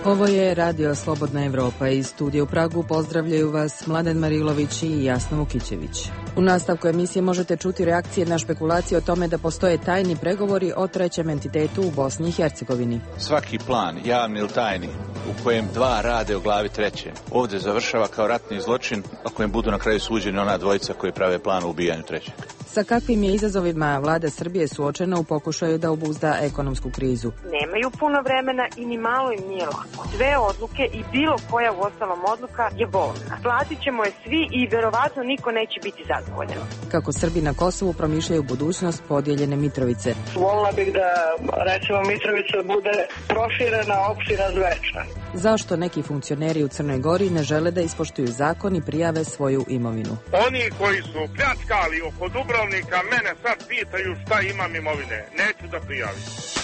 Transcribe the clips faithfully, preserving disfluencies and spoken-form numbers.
Ovo je Radio Slobodna Evropa. Iz studija u Pragu pozdravljaju vas Mladen Marilović i Jasna Vukićević. U nastavku emisije možete čuti reakcije na špekulacije o tome da postoje tajni pregovori o trećem entitetu u Bosni i Hercegovini. Svaki plan, javni ili tajni, u kojem dva rade o glavi treće, ovdje završava kao ratni zločin, a kojem budu na kraju suđeni ona dvojica koji prave plan o ubijanju trećeg. Sa kakvim je izazovima vlada Srbije suočena u pokušaju da obuzda ekonomsku krizu? Nemaju puno vremena i ni malo im nije lako. Sve odluke i bilo koja uostalom odluka je bolna. Platit ćemo je svi i verovatno niko neće biti zadovoljan. Kako Srbi na Kosovu promišljaju budućnost podijeljene Mitrovice? Volila bih da, recimo, Mitrovica bude proširena opština Zvečna. Zašto neki funkcioneri u Crnoj Gori ne žele da ispoštuju zakon i prijave svoju imovinu? Oni koji su pljačkali oko Dubrovnika mene sad pitaju šta imam imovine. Neću da prijavim.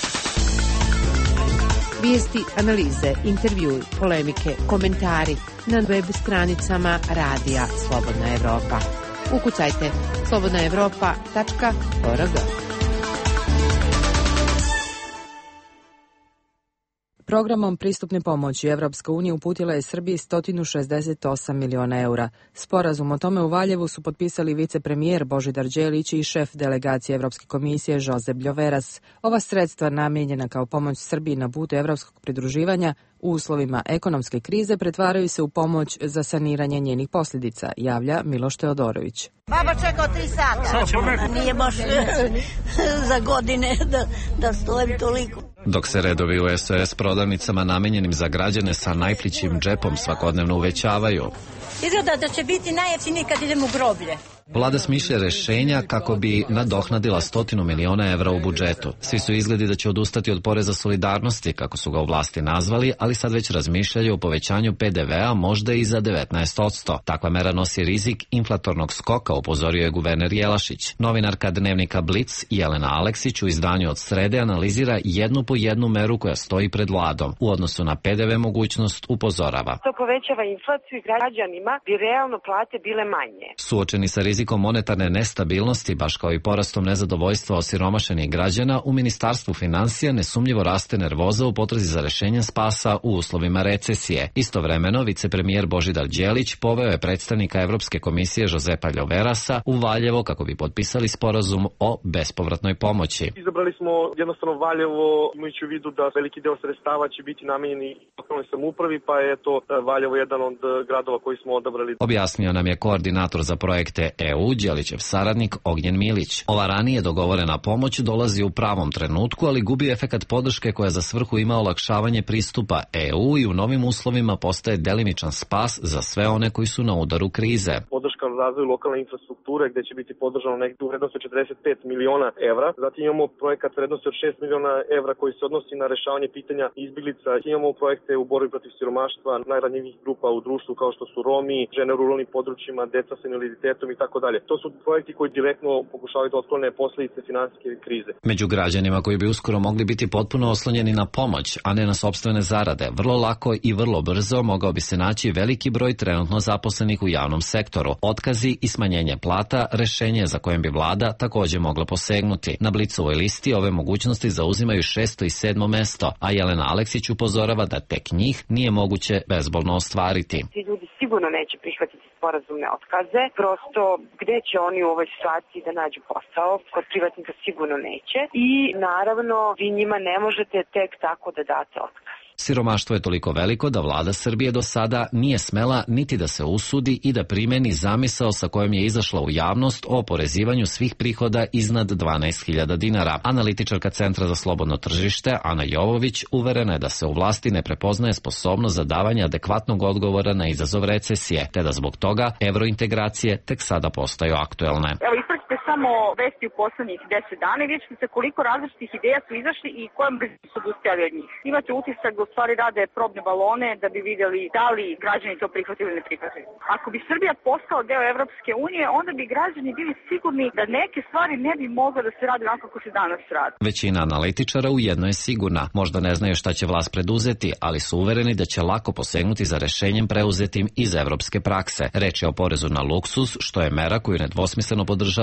Vijesti, analize, intervjui, polemike, komentari na web stranicama Radija Slobodna Evropa. Ukucajte slobodna evropa tačka org. Programom pristupne pomoći Evropska unija uputila je Srbiji sto šezdeset osam miliona eura. Sporazum o tome u Valjevu su potpisali vicepremijer Božidar Đelić i šef delegacije Evropske komisije Josep Ljoveras. Ova sredstva namijenjena kao pomoć Srbiji na putu evropskog pridruživanja u uslovima ekonomske krize pretvaraju se u pomoć za saniranje njenih posljedica, javlja Miloš Teodorović. Baba čekao tri sata, nije baš za godine da, da stojim toliko. Dok se redovi u S O S prodavnicama namenjenim za građane sa najplićim džepom svakodnevno uvećavaju. Izgleda da će biti najjeftiniji kad idemo u groblje. Vlada smišlja rešenja kako bi nadoknadila stotinu miliona evra u budžetu. Svi su izgledi da će odustati od poreza solidarnosti, kako su ga u vlasti nazvali, ali sad već razmišljaju o povećanju P D V-a možda i za devetnaest posto. Takva mera nosi rizik inflatornog skoka, upozorio je guverner Jelašić. Novinarka dnevnika Blic Jelena Aleksić u izdanju od srede analizira jednu po jednu meru koja stoji pred vladom. U odnosu na P D V mogućnost upozorava. To povećava inflaciju i građanima bi realno plate bile manje. Suočeni sa rizikom monetarne nestabilnosti, baš kao i porastom nezadovoljstva osiromašenih građana, u Ministarstvu finansija nesumnjivo raste nervoza u potrazi za rešenjem spasa u uslovima recesije. Istovremeno, vicepremijer Božidar Đelić poveo je predstavnika Evropske komisije Josepa Ljoverasa u Valjevo kako bi potpisali sporazum o bespovratnoj pomoći. Izabrali smo jednostavno Valjevo imajući u vidu da veliki deo sredstava će biti namenjeni lokalnoj samoupravi, pa je to Valjevo jedan od gradova koji smo odabrali. Objasnio nam je koordinator za projekte E U, Đelićev saradnik Ognjen Milić. Ova ranije dogovorena pomoć dolazi u pravom trenutku, ali gubi efekat podrške koja za svrhu ima olakšavanje pristupa E U i u novim uslovima postaje delimičan spas za sve one koji su na udaru krize. Podrška razvoju lokalne infrastrukture gde će biti podržano nekde u vrednosti od četrdeset pet miliona evra. Zatim imamo projekat vrednosti od šest miliona evra koji se odnosi na rešavanje pitanja izbjeglica. Imamo projekte u borbi protiv siromaštva najranjivijih grupa u društvu kao što su Romi, žene u ruralnim područjima, deca sa invaliditetom i tako dalje. To su projekti koji direktno pokušavaju da otklone posljedice finansijske krize. Među građanima koji bi uskoro mogli biti potpuno oslonjeni na pomoć, a ne na sopstvene zarade, vrlo lako i vrlo brzo mogao bi se naći veliki broj trenutno zaposlenih u javnom sektoru. Otkazi i smanjenje plata, rešenje za kojem bi vlada također mogla posegnuti. Na Blicovoj listi ove mogućnosti zauzimaju šesto i sedmo mesto, a Jelena Aleksić upozorava da tek njih nije moguće bezbolno ostvariti. Ti ljudi sigurno neće prihvatiti sporazumne otkaze, prosto gde će oni u ovoj situaciji da nađu posao, kod privatnika sigurno neće i naravno vi njima ne možete tek tako da date otkaz. Siromaštvo je toliko veliko da vlada Srbije do sada nije smela niti da se usudi i da primeni zamisao sa kojom je izašla u javnost o oporezivanju svih prihoda iznad dvanaest hiljada dinara. Analitičarka Centra za slobodno tržište Ana Jovović uverena je da se u vlasti ne prepoznaje sposobnost za davanje adekvatnog odgovora na izazov recesije, te da zbog toga evrointegracije tek sada postaju aktuelne. Evo, ispratite samo vesti u poslednjih deset dana i vidite se koliko različitih ideja su izašli i kojom bi su odustajali od njih. Imate utisak da u stvari rade probne balone da bi vidjeli da li građani to prihvatili ili ne prihvatili. Ako bi Srbija postala deo Evropske unije, onda bi građani bili sigurni da neke stvari ne bi mogle da se rade onako kako se danas radi. Većina analitičara u jedno je sigurna. Možda ne znaju šta će vlast preduzeti, ali su uvereni da će lako posegnuti za rešenjem preuzetim iz evropske prakse. Reč je o porezu na luksuz, što je mera koju nedvosmisleno podržava i Jelena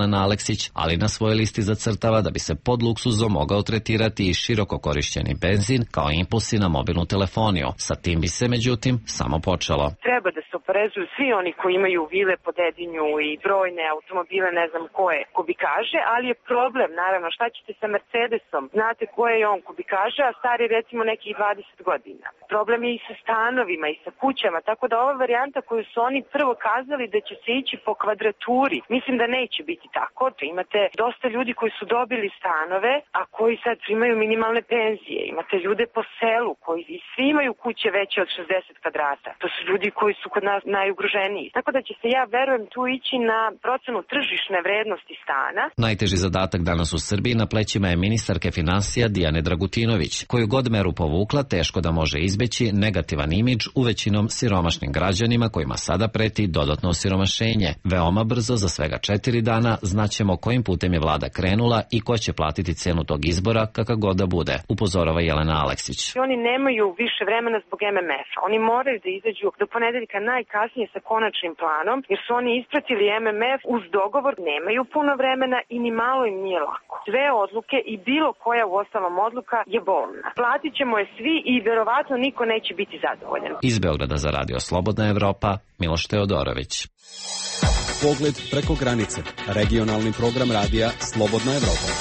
Jelena Aleksić, ali na svojoj listi zacrtava da bi se pod luksuzom mogao tretirati i široko korišćeni benzin kao impulsi na mobilnu telefoniju. Sa tim bi se, međutim, samo počelo. Treba da se oporezuju svi oni koji imaju vile po Dedinju i brojne automobile, ne znam koje kubikaže, ali je problem, naravno, šta ćete sa Mercedesom? Znate koje je on kubikaže, a stari recimo nekih dvadeset godina. Problem je i sa stanovima i sa kućama, tako da ova varijanta koju su oni prvo kazali da će se ići po kvadraturi, mislim da neće biti tako. Imate dosta ljudi koji su dobili stanove, a koji sad primaju minimalne penzije. Imate ljude po selu koji i svi imaju kuće veće od šezdeset kvadrata. To su ljudi koji su kod nas najugroženiji. Tako da će se, ja verujem, tu ići na procenu tržišne vrednosti stana. Najteži zadatak danas u Srbiji na plećima je ministarke finansija Dijane Dragutinović, koju god meru povukla teško da može izbeći negativan imidž u većinom siromašnim građanima kojima sada preti dodatno osiromašenje. Veoma brzo, za svega četiri dana, znaćemo kojim putem je vlada krenula i ko će platiti cenu tog izbora kakav god da bude, upozorava Jelena Aleksić. Oni nemaju više vremena zbog em em ef. Oni moraju da izađu do ponedeljka najkasnije sa konačnim planom, jer su oni ispratili em em ef uz dogovor, nemaju puno vremena i ni malo im nije lako. Sve odluke i bilo koja u ostalom odluka je bolna. Platit ćemo je svi i verovatno niko neće biti zadovoljan. Iz Beograda za Radio Slobodna Evropa, Miloš Teodorović. Pogled preko granice. Regionalni program radija Slobodna Evropa.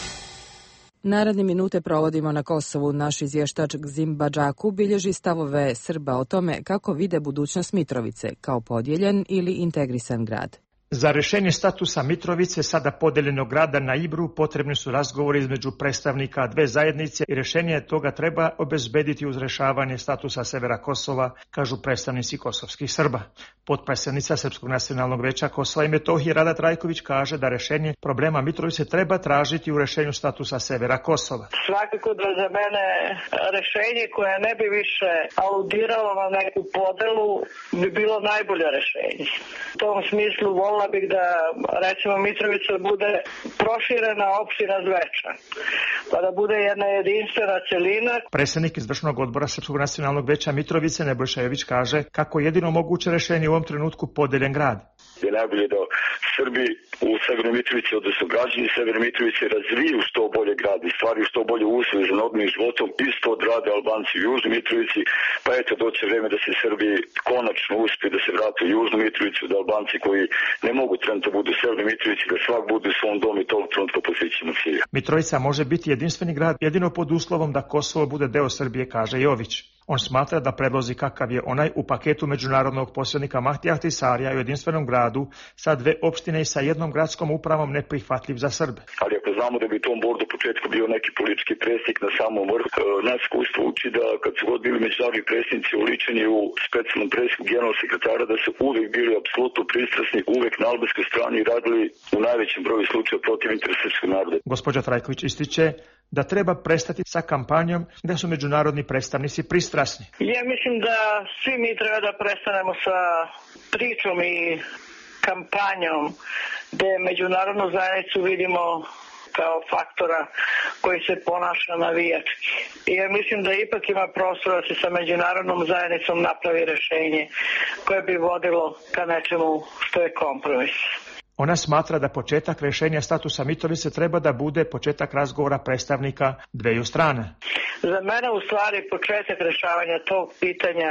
Naredne minute provodimo na Kosovu. Naš izvještač Gzim Badžaku bilježi stavove Srba o tome kako vide budućnost Mitrovice, kao podijeljen ili integrisan grad. Za rešenje statusa Mitrovice, sada podeljenog grada na Ibru, potrebni su razgovori između predstavnika dve zajednice i rešenje toga treba obezbediti uz rešavanje statusa severa Kosova, kažu predstavnici kosovskih Srba. Potpredsednica Srpskog nacionalnog veća Kosova i Metohije Rada Trajković kaže da rešenje problema Mitrovice treba tražiti u rešenju statusa severa Kosova. Svakako da za mene rešenje koje ne bi više aludiralo na neku podelu bi bilo najbolje rešenje. U tom smislu volila bih da, recimo, Mitrovica bude proširena opština Zvečan, pa da bude jedna jedinstvena celina. Predsednik izvršnog odbora Srpskog nacionalnog veća Mitrovice Nebojša Jović kaže kako je jedino moguće rešenje u ovom trenutku podeljen grad. Je najbolje da Srbi u Severnoj Mitrovici, odnosno građani Severne Mitrovice, razviju što bolje grad i stvaraju što bolje uslove za normalnim životom, isto odrade Albanci u Južnoj Mitrovici, pa eto doće vreme da se Srbi konačno uspije da se vrate u Južnu Mitrovicu, da Albanci koji ne mogu trenutno budu u Severnoj Mitrovici, da svak bude u svom domu i tog trenutka posvećeno cilja. Mitrovica može biti jedinstveni grad jedino pod uslovom da Kosovo bude deo Srbije, kaže Jović. On smatra da predlozi kakav je onaj u paketu međunarodnog posrednika Mahtija Ahtisarija u jedinstvenom gradu sa dve opštine i sa jednom gradskom upravom neprihvatljiv za Srbe. Ali ako znamo da bi u tom bordu početku bio neki politički predsjednik na samom vrhu, nas iskustvo uči da kad su god bili međunarodni predsjednici uličeni u specijalnom predsjedniku generalnog sekretara, da su uvek bili apsolutno pristrasni, uvek na albanskoj strani i radili u najvećem broju slučaja protiv interesa srpskog naroda. Gospođa Trajković ističe da treba prestati sa kampanjom da su međunarodni predstavnici pristrasni. Ja mislim da svi mi treba da prestanemo sa pričom i kampanjom gde međunarodnu zajednicu vidimo kao faktora koji se ponaša navijački. I ja mislim da ipak ima prostora da se sa međunarodnom zajednicom napravi rešenje koje bi vodilo ka nečemu što je kompromis. Ona smatra da početak rešenja statusa Mitrovice treba da bude početak razgovora predstavnika dveju strana. Za mene u stvari početak rešavanja tog pitanja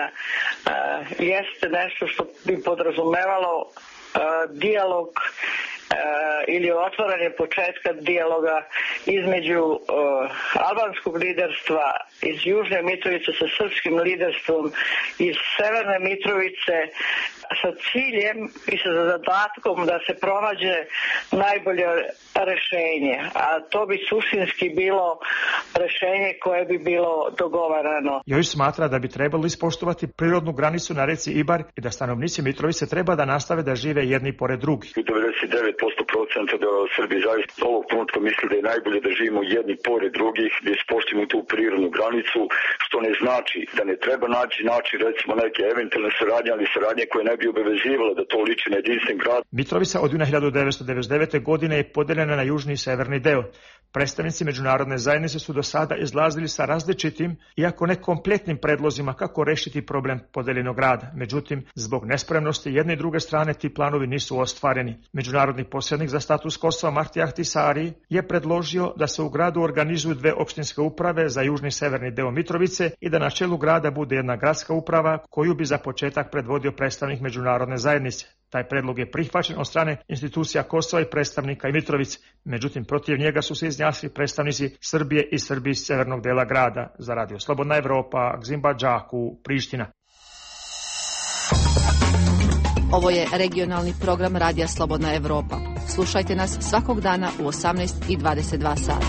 uh, jeste nešto što bi podrazumevalo uh, dijalog Uh, ili otvaranje početka dijaloga između uh, albanskog liderstva iz Južne Mitrovice sa srpskim liderstvom iz Severne Mitrovice sa ciljem i sa zadatkom da se pronađe najbolje rešenje, a to bi suštinski bilo rešenje koje bi bilo dogovarano. Jović smatra da bi trebalo ispoštovati prirodnu granicu na reci Ibar i da stanovnici Mitrovice treba da nastave da žive jedni pored drugih. devedeset devet posto da Srbi zaista ovog trenutka misle da je najbolje da živimo jedni pored drugih, da ispoštujemo tu prirodnu granicu, što ne znači da ne treba naći način, recimo, neke eventualne saradnje, ali saradnje koje ne bi obavezivala da to liči na jedinstven grad. Mitrovica od juna hiljadu devetsto devedeset devete. godine je podeljena na južni i severni deo. Predstavnici međunarodne zajednice su do sada izlazili sa različitim, iako ne kompletnim predlozima kako rešiti problem podeljenog grada. Međutim, zbog nespremnosti jedne i druge strane ti planovi nisu ostvareni. Međunarodni posrednik za status Kosova Marti Ahtisari je predložio da se u gradu organizuju dve opštinske uprave za južni i severni deo Mitrovice i da na čelu grada bude jedna gradska uprava koju bi za početak predvodio predstavnik međunarodne zajednice. Taj predlog je prihvaćen od strane institucija Kosova i predstavnika i Mitrovice, međutim protiv njega su se izjasnili predstavnici Srbije i Srbi iz severnog dela grada. Za Radio Slobodna Evropa, Gzimba Džaku, Priština. Ovo je regionalni program Radija Slobodna Evropa. Slušajte nas svakog dana u osamnaest i dvadeset dva sata.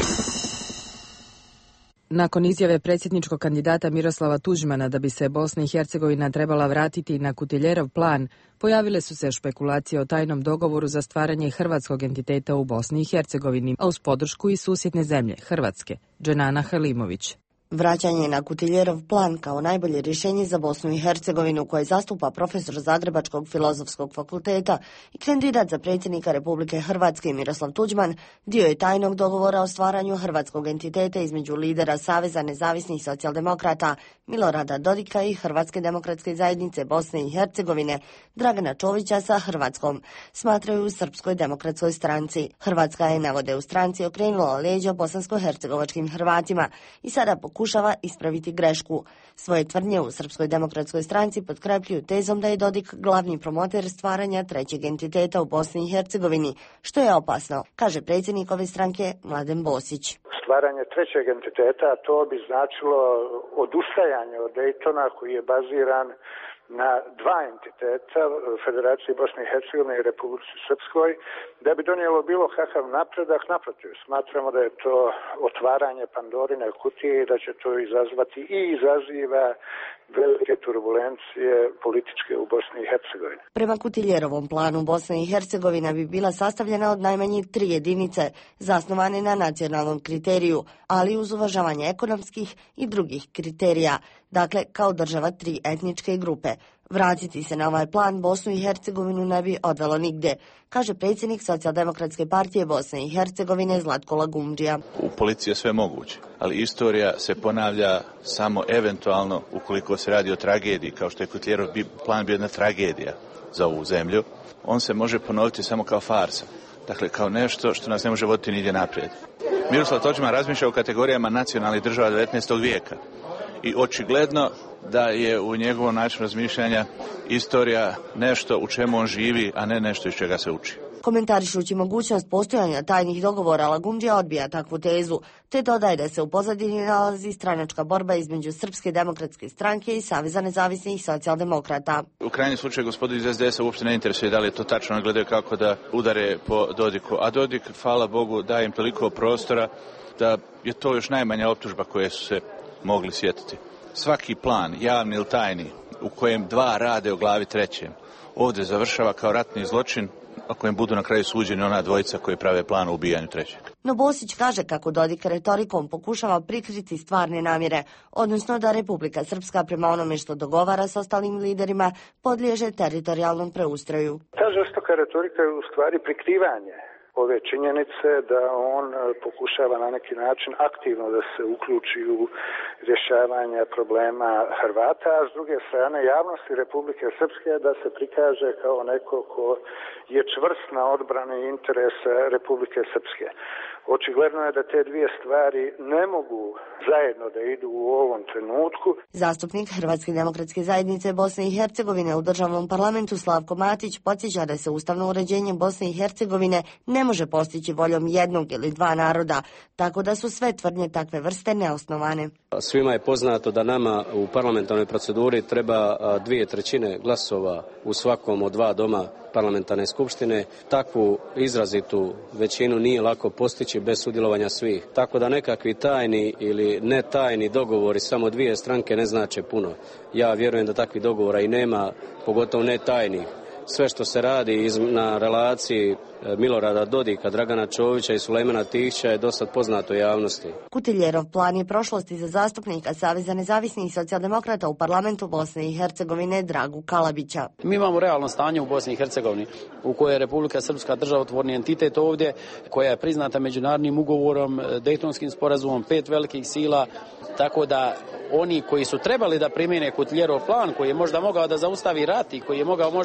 Nakon izjave predsjedničkog kandidata Miroslava Tuđmana da bi se Bosna i Hercegovina trebala vratiti na Kutiljerov plan, pojavile su se špekulacije o tajnom dogovoru za stvaranje hrvatskog entiteta u Bosni i Hercegovini, a uz podršku i susjedne zemlje, Hrvatske. Dženana Halimović. Vraćanje na Kutiljerov plan kao najbolje rješenje za Bosnu i Hercegovinu koje zastupa profesor Zagrebačkog filozofskog fakulteta i kandidat za predsjednika Republike Hrvatske Miroslav Tuđman dio je tajnog dogovora o stvaranju hrvatskog entiteta između lidera Saveza nezavisnih socijaldemokrata Milorada Dodika i Hrvatske demokratske zajednice Bosne i Hercegovine Dragana Čovića sa Hrvatskom, smatraju u Srpskoj demokratskoj stranci. Hrvatska je, navode u stranci, okrenula leđa bosansko-hercegovačkim Hrvatima i sada pokušava pokušava ispraviti grešku. Svoje tvrdnje u Srpskoj demokratskoj stranci potkrepljuju tezom da je Dodik glavni promoter stvaranja trećeg entiteta u Bosni i Hercegovini, što je opasno, kaže predsjednik ove stranke Mladen Bosić. Stvaranje trećeg entiteta, to bi značilo odustajanje od Dejtona koji je baziran na dva entiteta, Federaciji Bosne i Hercegovine i Republici Srpskoj, da bi donijelo bilo kakav napredak. Naprotiv, smatramo da je to otvaranje Pandorine kutije i da će to izazvati i izaziva velike turbulencije političke u Bosni i Hercegovini. Prema Kutiljerovom planu Bosna i Hercegovina bi bila sastavljena od najmanje tri jedinice, zasnovane na nacionalnom kriteriju, ali uz uvažavanje ekonomskih i drugih kriterija, dakle kao država tri etničke grupe. Vratiti se na ovaj plan Bosnu i Hercegovinu ne bi odvelo nigdje, kaže predsjednik Socijaldemokratske partije Bosne i Hercegovine Zlatko Lagumdžija. U policiji je sve moguće, ali istorija se ponavlja samo eventualno ukoliko se radi o tragediji, kao što je Kutiljerov plan bio jedna tragedija za ovu zemlju. On se može ponoviti samo kao farsa, dakle kao nešto što nas ne može voditi nigdje naprijed. Miroslav Tuđman razmišlja o kategorijama nacionalnih država devetnaestog vijeka. I očigledno da je u njegovom načinu razmišljanja istorija nešto u čemu on živi, a ne nešto iz čega se uči. Komentarišući mogućnost postojanja tajnih dogovora, Lagumdžija odbija takvu tezu, te dodaje da se u pozadini nalazi stranačka borba između Srpske demokratske stranke i Saveza nezavisnih socijaldemokrata. U krajnjem slučaju gospodin iz es de esa uopšte ne interesuje da li je to tačno, ne gledaju kako da udare po Dodiku, a Dodik, hvala Bogu, daje im toliko prostora da je to još najmanja optužba koje su se mogli sjetiti. Svaki plan, javni ili tajni, u kojem dva rade o glavi trećem, ovdje završava kao ratni zločin, o kojem budu na kraju suđeni ona dvojica koji prave plan o ubijanju trećeg. No Bosić kaže kako Dodik retorikom pokušava prikriti stvarne namjere, odnosno da Republika Srpska prema onome što dogovara s ostalim liderima podliježe teritorijalnom preustroju. Ta žestoka retorika je u stvari prikrivanje ove činjenice da on pokušava na neki način aktivno da se uključi u rješavanje problema Hrvata, a s druge strane javnosti Republike Srpske da se prikaže kao neko ko je čvrst na odbrani interesa Republike Srpske. Očigledno je da te dvije stvari ne mogu zajedno da idu u ovom trenutku. Zastupnik Hrvatske demokratske zajednice Bosne i Hercegovine u državnom parlamentu Slavko Matić podsjeća da se ustavno uređenje Bosne i Hercegovine ne može postići voljom jednog ili dva naroda, tako da su sve tvrdnje takve vrste neosnovane. Svima je poznato da nama u parlamentarnoj proceduri treba dvije trećine glasova u svakom od dva doma parlamentarne skupštine. Takvu izrazitu većinu nije lako postići bez sudjelovanja svih. Tako da nekakvi tajni ili ne tajni dogovori samo dvije stranke ne znače puno. Ja vjerujem da takvih dogovora i nema, pogotovo ne tajnih. Sve što se radi na relaciji Milorada Dodika, Dragana Čovića i Sulejmana Tihića je dosad poznato javnosti. Kutiljerov plan je prošlosti za zastupnika Saveza nezavisnih socijaldemokrata u parlamentu Bosne i Hercegovine Dragu Kalabića. Mi imamo realno stanje u Bosni i Hercegovini u kojoj je Republika Srpska državotvorni entitet ovdje, koja je priznata međunarodnim ugovorom, Dejtonskim sporazumom, pet velikih sila, tako da oni koji su trebali da primjene Kutiljerov plan, koji je možda mogao da zaustavi rat i koji je mogao možda da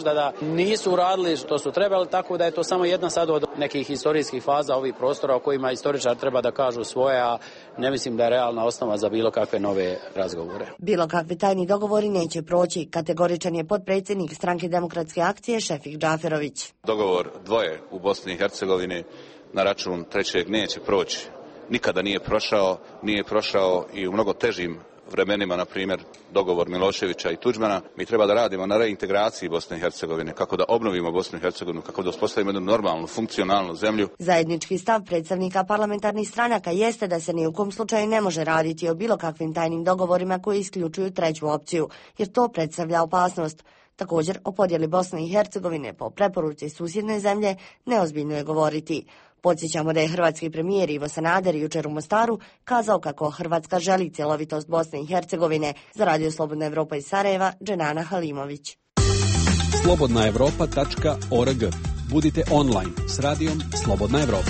nisu uradili što su trebali, tako da je to samo jedna sad od nekih historijskih faza ovih prostora o kojima istoričar treba da kažu svoje, a ne mislim da je realna osnova za bilo kakve nove razgovore. Bilo kakvi tajni dogovori neće proći, kategoričan je potpredsjednik Stranke demokratske akcije Šefik Džaferović. Dogovor dvoje u Bosni i Hercegovini na račun trećeg neće proći. Nikada nije prošao, nije prošao i u mnogo težim vremenima, na primjer, dogovor Miloševića i Tuđmana. Mi treba da radimo na reintegraciji Bosne i Hercegovine, kako da obnovimo Bosnu i Hercegovinu, kako da uspostavimo jednu normalnu, funkcionalnu zemlju. Zajednički stav predstavnika parlamentarnih stranaka jeste da se ni u kom slučaju ne može raditi o bilo kakvim tajnim dogovorima koji isključuju treću opciju, jer to predstavlja opasnost. Također, o podjeli Bosne i Hercegovine po preporuci susjedne zemlje neozbiljno je govoriti. Podsjećamo da je hrvatski premijer Ivo Sanader jučer u Mostaru kazao kako Hrvatska želi cjelovitost Bosne i Hercegovine. Za Radio Slobodna Evropa iz Sarajeva, Dženana Halimović. slobodna evropa tačka org. Budite online s radijom Slobodna Evropa.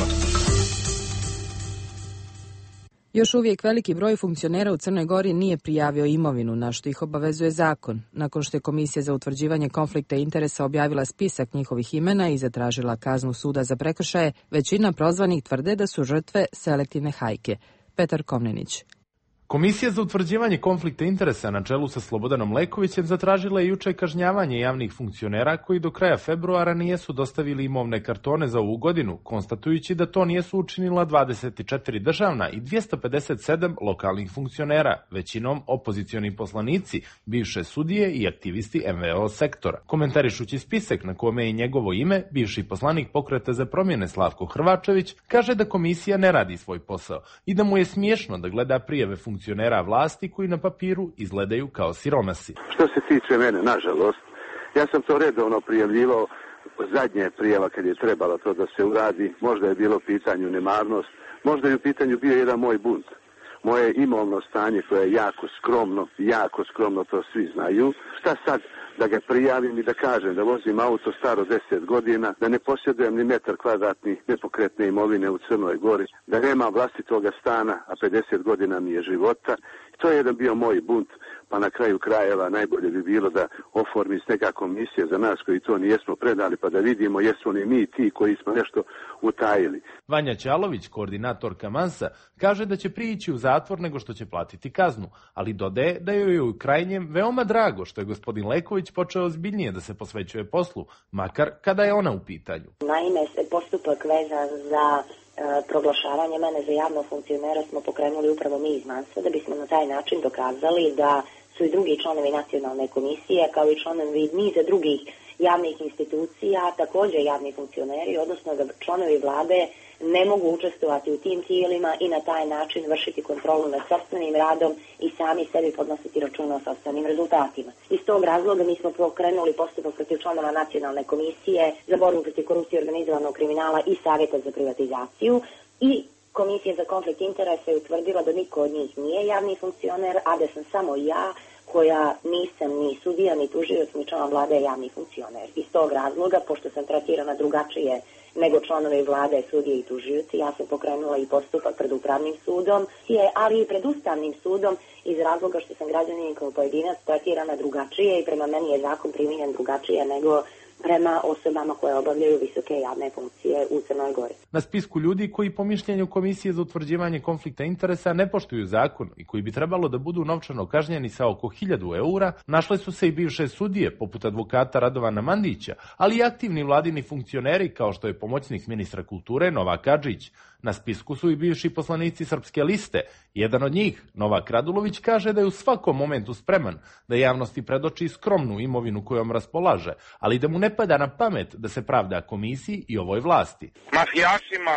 Još uvijek veliki broj funkcionera u Crnoj Gori nije prijavio imovinu, na što ih obavezuje zakon. Nakon što je Komisija za utvrđivanje konflikta interesa objavila spisak njihovih imena i zatražila kaznu suda za prekršaje, većina prozvanih tvrde da su žrtve selektivne hajke. Petar Komnenić. Komisija za utvrđivanje konflikta interesa na čelu sa Slobodanom Lekovićem zatražila je juče kažnjavanje javnih funkcionera koji do kraja februara nijesu dostavili imovne kartone za ovu godinu, konstatujući da to nijesu učinila dvadeset četiri državna i dvjesto pedeset sedam lokalnih funkcionera, većinom opozicioni poslanici, bivše sudije i aktivisti em ve o sektora. Komentarišući spisak na kome je njegovo ime, bivši poslanik Pokreta za promjene Slavko Hrvačević kaže da komisija ne radi svoj posao i da mu je smiješno da gleda prijave funkcionera funkcionera vlasti koji na papiru izgledaju kao siromasi. Što se tiče mene, nažalost, ja sam to redovno prijavljivao, zadnje prijava kad je trebalo to da se uradi, možda je bilo pitanju nemarnost, možda je u pitanju bio jedan moj bunt. Moje imovno stanje koje je jako skromno, jako skromno, to svi znaju. Šta sad da ga prijavim i da kažem da vozim auto staro deset godina, da ne posjedujem ni metar kvadratni nepokretne imovine u Crnoj Gori, da nemam vlastitoga stana, a pedeset godina mi je života. To je jedan bio moj bunt, pa na kraju krajeva najbolje bi bilo da oformi neka komisija za nas koji to nijesmo predali, pa da vidimo jesu li mi ti koji smo nešto utajili. Vanja Ćalović, koordinatorka Mansa, kaže da će prije ići u zatvor nego što će platiti kaznu, ali dodaje da joj je u krajnjem veoma drago što je gospodin Leković počeo ozbiljnije da se posvećuje poslu, makar kada je ona u pitanju. Naime, se postupak vezan za proglašavanje mene za javnog funkcionera smo pokrenuli upravo mi iz Mansa, da bismo na taj način dokazali da su i drugi članovi nacionalne komisije, kao i članovi niza drugih javnih institucija, također javni funkcioneri, odnosno da članovi vlade ne mogu učestvovati u tim tijelima i na taj način vršiti kontrolu nad sopstvenim radom i sami sebi podnositi računa o sopstvenim rezultatima. Iz tog razloga mi smo pokrenuli postupak protiv članova nacionalne komisije za borbu protiv korupcije, organizovanog kriminala i savjeta za privatizaciju i Komisija za konflikt interesa je utvrdila da niko od njih nije javni funkcioner, a da sam samo ja koja nisam ni sudija, ni tužioc, ni član vlade javni funkcioner. Iz tog razloga, pošto sam tretirana drugačije nego članovi vlade, sudije i tužioci, ja sam pokrenula i postupak pred upravnim sudom, ali i pred ustavnim sudom iz razloga što sam građanin kao pojedinac tretirana drugačije i prema meni je zakon primijenjen drugačije nego prema osobama koje obavljaju visoke javne funkcije u Crnoj Gori. Na spisku ljudi koji po mišljenju Komisije za utvrđivanje konflikta interesa ne poštuju zakon i koji bi trebalo da budu novčano kažnjeni sa oko hiljadu eura, našle su se i bivše sudije, poput advokata Radovana Mandića, ali i aktivni vladini funkcioneri kao što je pomoćnik ministra kulture Novak Adžić. Na spisku su i bivši poslanici Srpske liste. Jedan od njih, Novak Radulović, kaže da je u svakom momentu spreman da javnosti predoči skromnu imovinu kojom raspolaže, ali da mu ne pada na pamet da se pravda komisiji i ovoj vlasti. Mafijašima,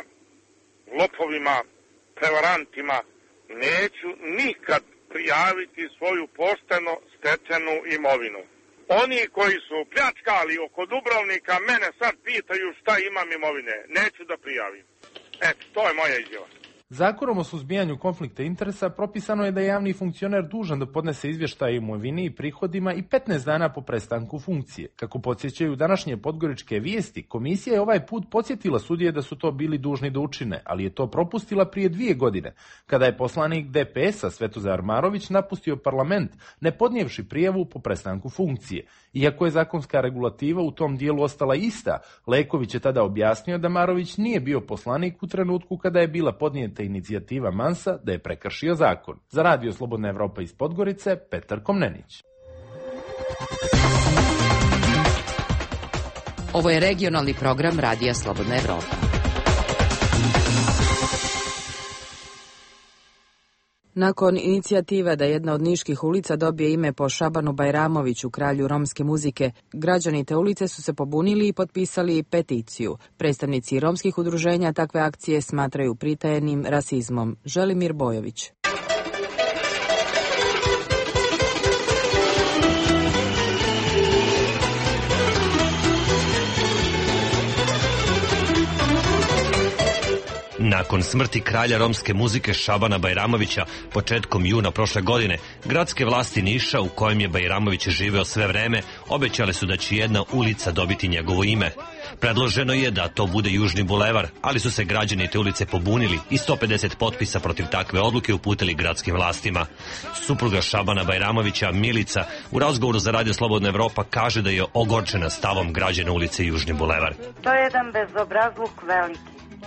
lopovima, prevarantima neću nikad prijaviti svoju pošteno stečenu imovinu. Oni koji su pljačkali oko Dubrovnika mene sad pitaju šta imam imovine. Neću da prijavim. Eto, to je moja izjava. Zakonom o suzbijanju konflikta interesa propisano je da je javni funkcioner dužan da podnese izvještaje o imovini i prihodima i petnaest dana po prestanku funkcije. Kako podsjećaju današnje podgoričke vijesti, komisija je ovaj put podsjetila sudije da su to bili dužni da učine, ali je to propustila prije dvije godine, kada je poslanik D P S-a Svetozar Marović napustio parlament, ne podnijevši prijavu po prestanku funkcije. Iako je zakonska regulativa u tom dijelu ostala ista, Leković je tada objasnio da Marović nije bio poslanik u trenutku kada je bila podnijeta inicijativa Mansa da je prekršio zakon. Za Radio Slobodna Evropa iz Podgorice, Petar Komnenić. Ovo je regionalni program Radija Slobodna Evropa. Nakon inicijative da jedna od niških ulica dobije ime po Šabanu Bajramoviću, kralju romske muzike, građani te ulice su se pobunili i potpisali peticiju. Predstavnici romskih udruženja takve akcije smatraju pritajenim rasizmom. Želimir Bojović. Nakon smrti kralja romske muzike Šabana Bajramovića početkom juna prošle godine, gradske vlasti Niša, u kojem je Bajramović živeo sve vreme, obećale su da će jedna ulica dobiti njegovo ime. Predloženo je da to bude Južni bulevar, ali su se građani te ulice pobunili i sto pedeset potpisa protiv takve odluke uputili gradskim vlastima. Supruga Šabana Bajramovića, Milica, u razgovoru za Radio Slobodna Evropa kaže da je ogorčena stavom građana ulice Južni bulevar. To je jedan bezobrazluk veliki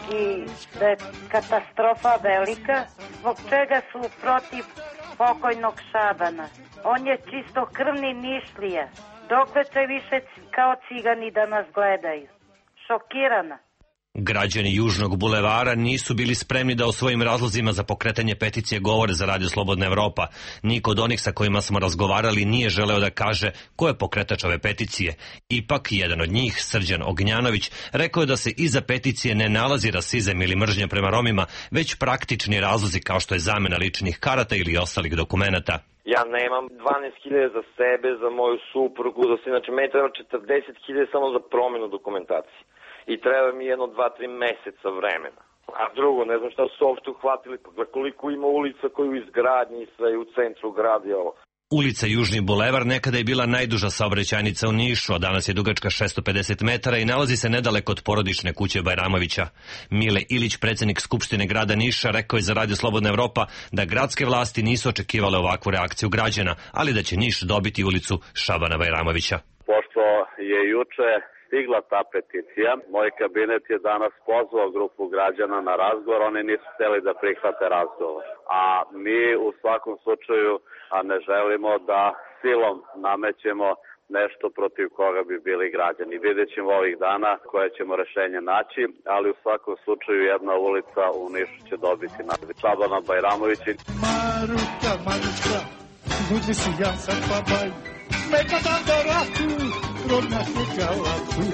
i da je katastrofa velika, zbog čega su protiv pokojnog Šabana. On je čisto krvni Nišlija. Dokle će više kao cigani da nas gledaju? Šokirana. Građani Južnog bulevara nisu bili spremni da o svojim razlozima za pokretanje peticije govore za Radio Slobodna Evropa. Niko od onih sa kojima smo razgovarali nije želeo da kaže ko je pokretač ove peticije. Ipak, jedan od njih, Srđan Ognjanović, rekao je da se iza peticije ne nalazi rasizam ili mržnja prema Romima, već praktični razlozi kao što je zamena ličnih karata ili ostalih dokumenata. Ja nemam dvanaest hiljada za sebe, za moju suprugu, za sve. Znači, meni treba četrdeset hiljada samo za promjenu dokumentacije. I treba mi jedno, dva, tri meseca vremena. A drugo, ne znam šta su uopšte uhvatili, pa koliko ima ulica koju u izgradnji i sve u centru gradi ovo. Ulica Južni bulevar nekada je bila najduža saobraćajnica u Nišu, a danas je dugačka šesto pedeset metara i nalazi se nedaleko od porodične kuće Bajramovića. Mile Ilić, predsjednik Skupštine grada Niša, rekao je za Radio Slobodna Evropa da gradske vlasti nisu očekivale ovakvu reakciju građana, ali da će Niš dobiti ulicu Šabana Bajramovića. Pošto je juče stigla ta peticija, moj kabinet je danas pozvao grupu građana na razgovor, oni nisu htjeli da prihvate razgovor. A mi u svakom slučaju a ne želimo da silom namećemo nešto protiv koga bi bili građani. Vidjet ćemo ovih dana koje ćemo rešenje naći, ali u svakom slučaju jedna ulica u Nišu će dobiti naziv Šabana Bajramovića. Maruka, Maruka, budi si ja sad babaj, meka da doratu, rodna slikalavcu.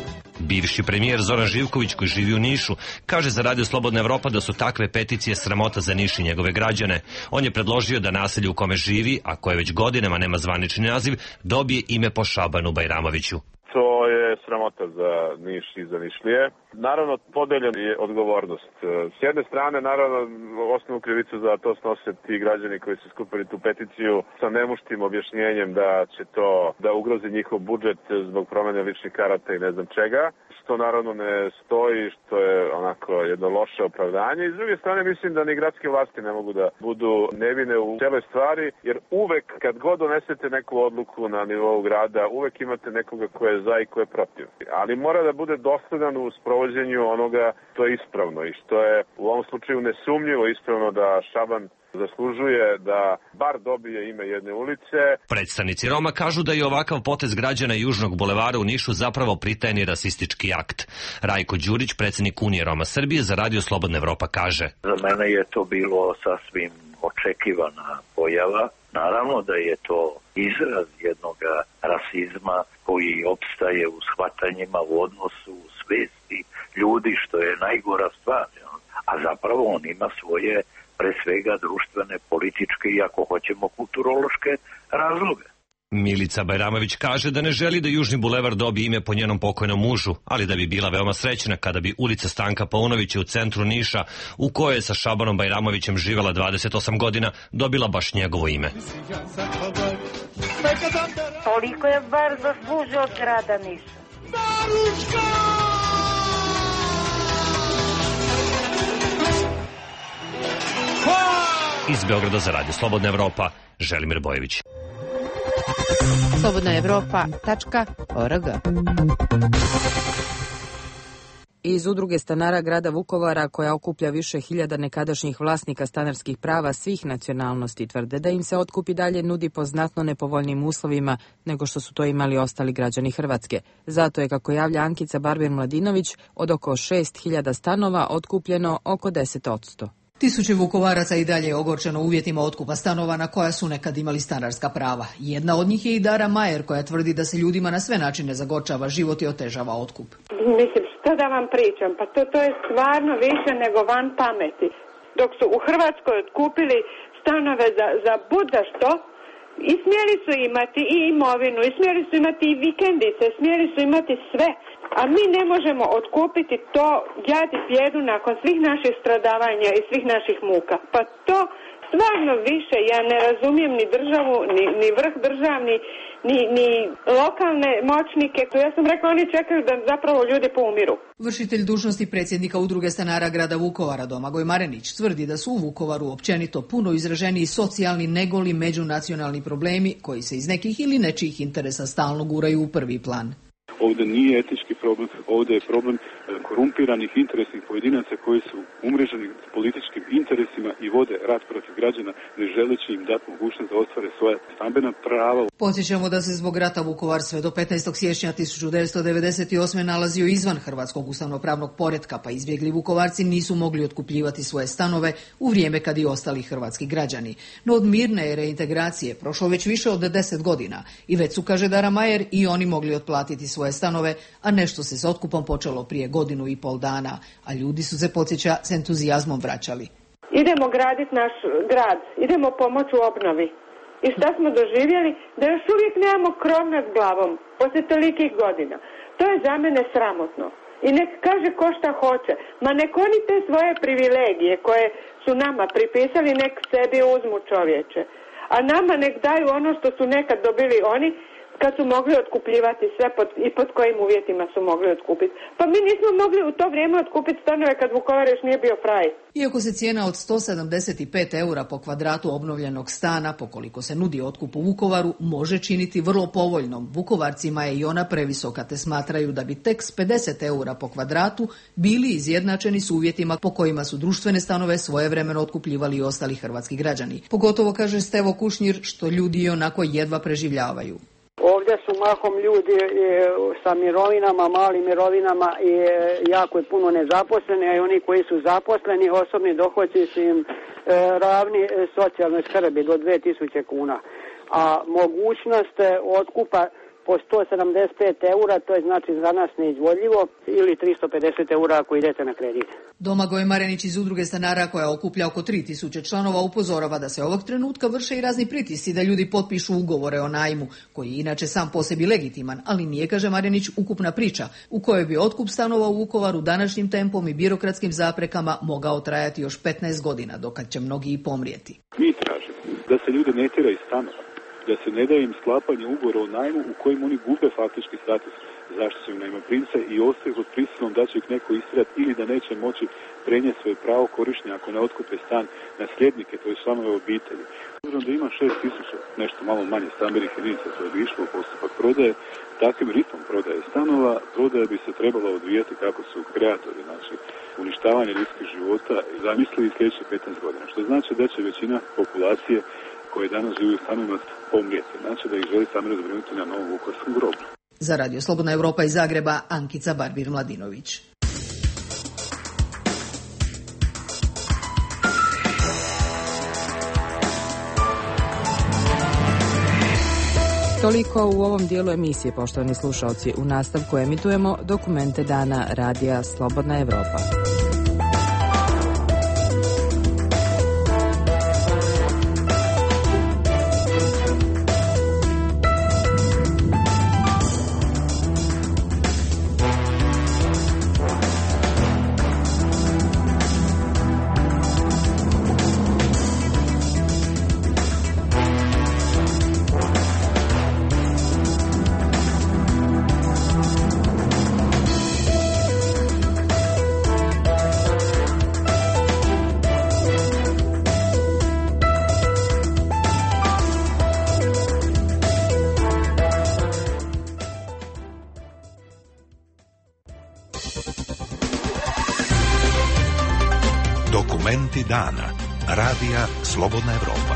Bivši premijer Zoran Živković, koji živi u Nišu, kaže za Radio Slobodna Evropa da su takve peticije sramota za Niš i njegove građane. On je predložio da naselje u kome živi, a koje već godinama nema zvanični naziv, dobije ime po Šabanu Bajramoviću. To je sramota za Niš i za Nišlije. Naravno, podeljena je odgovornost. S jedne strane, naravno, osnovnu krivicu za to snose ti građani koji su skupili tu peticiju sa nemuštim objašnjenjem da će to da ugrozi njihov budžet zbog promjene ličnih karata i ne znam čega, što naravno ne stoji, što je onako jedno loše opravdanje. I s druge strane, mislim da ni gradske vlasti ne mogu da budu nevine u cijeloj stvari, jer uvek kad god donesete neku odluku na nivou grada, uvek imate nekoga ko je za i ko je protiv. Ali mora da bude dosledan u sprovođenju onoga što je ispravno i što je u ovom slučaju nesumnjivo ispravno da Šaban zaslužuje da bar dobije ime jedne ulice. Predstavnici Roma kažu da je ovakav potez građana Južnog bulevara u Nišu zapravo pritajeni rasistički akt. Rajko Đurić, predsjednik Unije Roma Srbije, za Radio Slobodna Evropa kaže: Za mene je to bilo sasvim očekivana pojava. Naravno da je to izraz jednog rasizma koji opstaje u shvatanjima, u odnosu, u svesti ljudi, što je najgora stvar. A zapravo on ima svoje, pre svega, društvene, političke i ako hoćemo kulturološke razloge. Milica Bajramović kaže da ne želi da Južni bulevar dobije ime po njenom pokojnom mužu, ali da bi bila veoma srećna kada bi ulica Stanka Paunovića u centru Niša, u kojoj je sa Šabanom Bajramovićem živela dvadeset osam godina, dobila baš njegovo ime. Toliko je bar zaslužio od grada Niša. Iz Beograda za Radio Slobodna Evropa, Želimir Bojević. slobodna evropa tačka org. Iz udruge stanara grada Vukovara, koja okuplja više hiljada nekadašnjih vlasnika stanarskih prava svih nacionalnosti, tvrde da im se otkup i dalje nudi po znatno nepovoljnim uslovima nego što su to imali ostali građani Hrvatske. Zato je, kako javlja Ankica Barbir-Mladinović, od oko šest hiljada stanova otkupljeno oko deset posto. Tisuće Vukovaraca i dalje je ogorčeno uvjetima otkupa stanova na koja su nekad imali stanarska prava. Jedna od njih je i Dara Majer, koja tvrdi da se ljudima na sve načine zagorčava život i otežava otkup. Mislim, što da vam pričam, pa to, to je stvarno više nego van pameti. Dok su u Hrvatskoj otkupili stanove za, za bud za što, i smjeli su imati i imovinu, i smjeli su imati i vikendice, smjeli su imati sve. A mi ne možemo otkupiti to jad i bijedu nakon svih naših stradavanja i svih naših muka. Pa to stvarno više, ja ne razumijem ni državu, ni, ni vrh državni, ni, ni lokalne moćnike. Ja sam rekla, oni čekaju da zapravo ljudi poumiru. Vršitelj dužnosti predsjednika udruge stanara grada Vukovara, Domagoj Marenić, tvrdi da su u Vukovaru općenito puno izraženiji socijalni negoli međunacionalni problemi koji se iz nekih ili nečijih interesa stalno guraju u prvi plan. Ovdje nije etički problem, ovdje je problem korumpiranih interesnih pojedinaca koji su umreženi s političkim interesima i vode rat protiv građana, ne želeći im dati mogućnost da ostvare svoja stambena prava. Podsjećamo da se zbog rata Vukovar sve do petnaestog siječnja tisuću devetsto devedeset osme nalazio izvan hrvatskog ustavnopravnog poretka, pa izbjegli Vukovarci nisu mogli otkupljivati svoje stanove u vrijeme kad i ostali hrvatski građani. No od mirne reintegracije prošlo već više od deset godina i već su, kaže Dara Majer, i oni mogli otplatiti svoje stanove, a nešto se s otkupom počelo prije godinu i pol dana, a ljudi su se, podsjeća, s entuzijazmom vraćali. Idemo graditi naš grad, idemo pomoć u obnovi. I šta smo doživjeli? Da još uvijek nemamo krov nad glavom, poslije tolikih godina. To je za mene sramotno. I nek kaže ko šta hoće, ma nek oni te svoje privilegije koje su nama pripisali, nek sebi uzmu, čovječe. A nama nek daju ono što su nekad dobili oni, kad su mogli otkupljivati sve pod, i pod kojim uvjetima su mogli otkupiti. Pa mi nismo mogli u to vrijeme otkupiti stanove kad Vukovar još nije bio fraj. Iako se cijena od sto sedamdeset pet eura po kvadratu obnovljenog stana, pokoliko se nudi otkup u Vukovaru, može činiti vrlo povoljnom, Vukovarcima je i ona previsoka, te smatraju da bi tek s pedeset eura po kvadratu bili izjednačeni s uvjetima po kojima su društvene stanove svojevremeno otkupljivali i ostali hrvatski građani. Pogotovo, kaže Stevo Kušnjir, što ljudi i onako jedva preživljavaju. Ovdje su mahom ljudi e, sa mirovinama, malim mirovinama i e, jako je puno nezaposleni, a i oni koji su zaposleni, osobni dohodci su im e, ravni e, socijalnoj skrbi do dvije tisuće kuna. A mogućnost e, otkupa po sto sedamdeset pet eura, to je znači za nas neizvodljivo, ili tristo pedeset eura ako idete na kredit. Domagoj Marenić iz udruge stanara, koja okuplja oko tri tisuće članova, upozorava da se ovog trenutka vrše i razni pritisci da ljudi potpišu ugovore o najmu, koji je inače sam po sebi legitiman, ali nije, kaže Marenić, ukupna priča, u kojoj bi otkup stanova u Vukovaru današnjim tempom i birokratskim zaprekama mogao trajati još petnaest godina, dokad će mnogi i pomrijeti. Mi tražimo da se ljudi ne tjera iz stanova, da se ne daje im sklapanje ugovora o najmu u kojem oni gube faktički status zaštićenog najmoprimca i ostaju pod prisilom da će ih neko istjerati ili da neće moći prenijeti svoje pravo korištenja ako ne otkupe stan na sljednike, to je članove obitelji. Obzirom da ima šest tisuća, nešto malo manje stambenih jedinica koje bi išlo u postupak prodaje, takvim ritmom prodaje stanova, prodaja bi se trebala odvijati kako su kreatori, znači uništavanje ljudskih života, zamislili sljedećih petnaest godina, što znači da će većina populacije koje danas živi u stanovima pomrijeti, znači da ih želi sami razbrinuti na novom vukovarskom grobu. Za Radio Slobodna Evropa iz Zagreba, Ankica Barbir-Mladinović. Toliko u ovom dijelu emisije, poštovani slušalci. U nastavku emitujemo dokumente dana Radija Slobodna Evropa. Dokumenti dana. Radija Slobodna Evropa.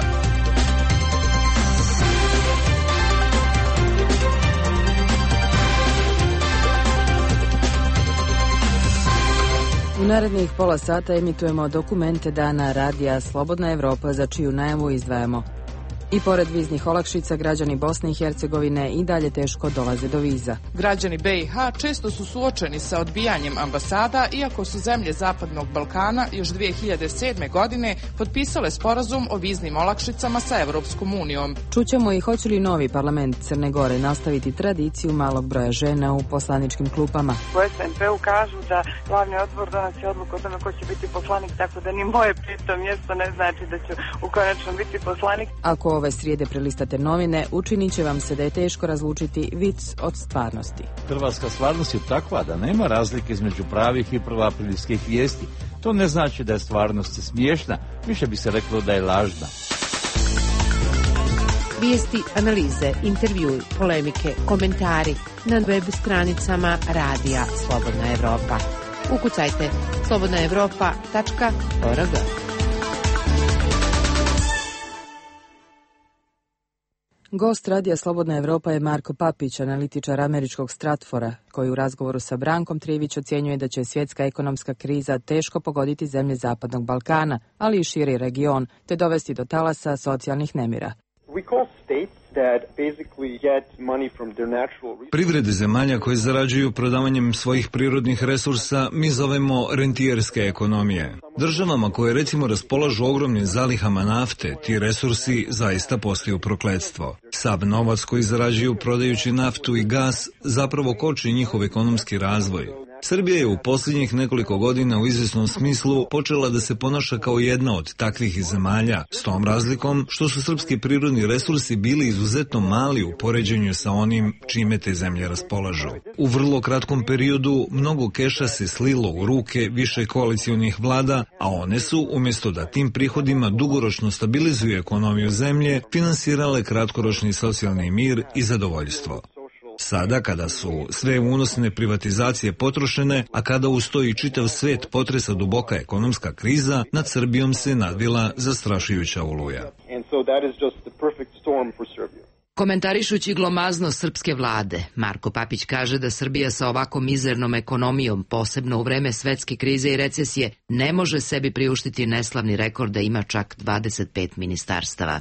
U narednih pola sata emitujemo dokumente dana Radija Slobodna Evropa, za čiju najavu izdvajamo: i pored viznih olakšica, građani Bosne i Hercegovine i dalje teško dolaze do viza. Građani B i H često su suočeni sa odbijanjem ambasada, iako su zemlje Zapadnog Balkana još dvije hiljade sedme. godine potpisale sporazum o viznim olakšicama sa Evropskom unijom. Čućemo i hoće li novi parlament Crne Gore nastaviti tradiciju malog broja žena u poslaničkim klupama. U S N P-u kažu da glavni odbor donosi odluku o tome ko će biti poslanik, tako da ni moje peto mjesto ne znači da ću u konačnom biti poslanik. Ako ove srijede prelistate novine, učinit će vam se da je teško razlučiti vic od stvarnosti. Hrvatska stvarnost je takva da nema razlike između pravih i prvoaprilskih vijesti. To ne znači da je stvarnost smiješna, više bi se reklo da je lažna. Vijesti, analize, intervjui, polemike, komentari na web stranicama Radija Slobodna Evropa. Ukucajte slobodna evropa tačka org. Gost Radija Slobodna Evropa je Marko Papić, analitičar američkog Stratfora, koji u razgovoru sa Brankom Trivić ocjenjuje da će svjetska ekonomska kriza teško pogoditi zemlje Zapadnog Balkana, ali i širi region, te dovesti do talasa socijalnih nemira. Privrede zemalja koje zarađuju prodavanjem svojih prirodnih resursa mi zovemo rentijerske ekonomije. Državama koje recimo raspolažu ogromnim zalihama nafte, ti resursi zaista postaju prokletstvo. Sav novac koji zarađuju prodajući naftu i gas zapravo koči njihov ekonomski razvoj. Srbija je u posljednjih nekoliko godina u izvjesnom smislu počela da se ponaša kao jedna od takvih zemalja, s tom razlikom što su srpski prirodni resursi bili izuzetno mali u poređenju sa onim čime te zemlje raspolažu. U vrlo kratkom periodu mnogo keša se slilo u ruke više koalicionih vlada, a one su, umjesto da tim prihodima dugoročno stabilizuju ekonomiju zemlje, finansirale kratkoročni socijalni mir i zadovoljstvo. Sada, kada su sve unosne privatizacije potrošene, a kada ustoji čitav svet potresa duboka ekonomska kriza, nad Srbijom se nadvila zastrašujuća oluja. Komentarišući glomaznost srpske vlade, Marko Papić kaže da Srbija sa ovako mizernom ekonomijom, posebno u vreme svetske krize i recesije, ne može sebi priuštiti neslavni rekord da ima čak dvadeset pet ministarstava.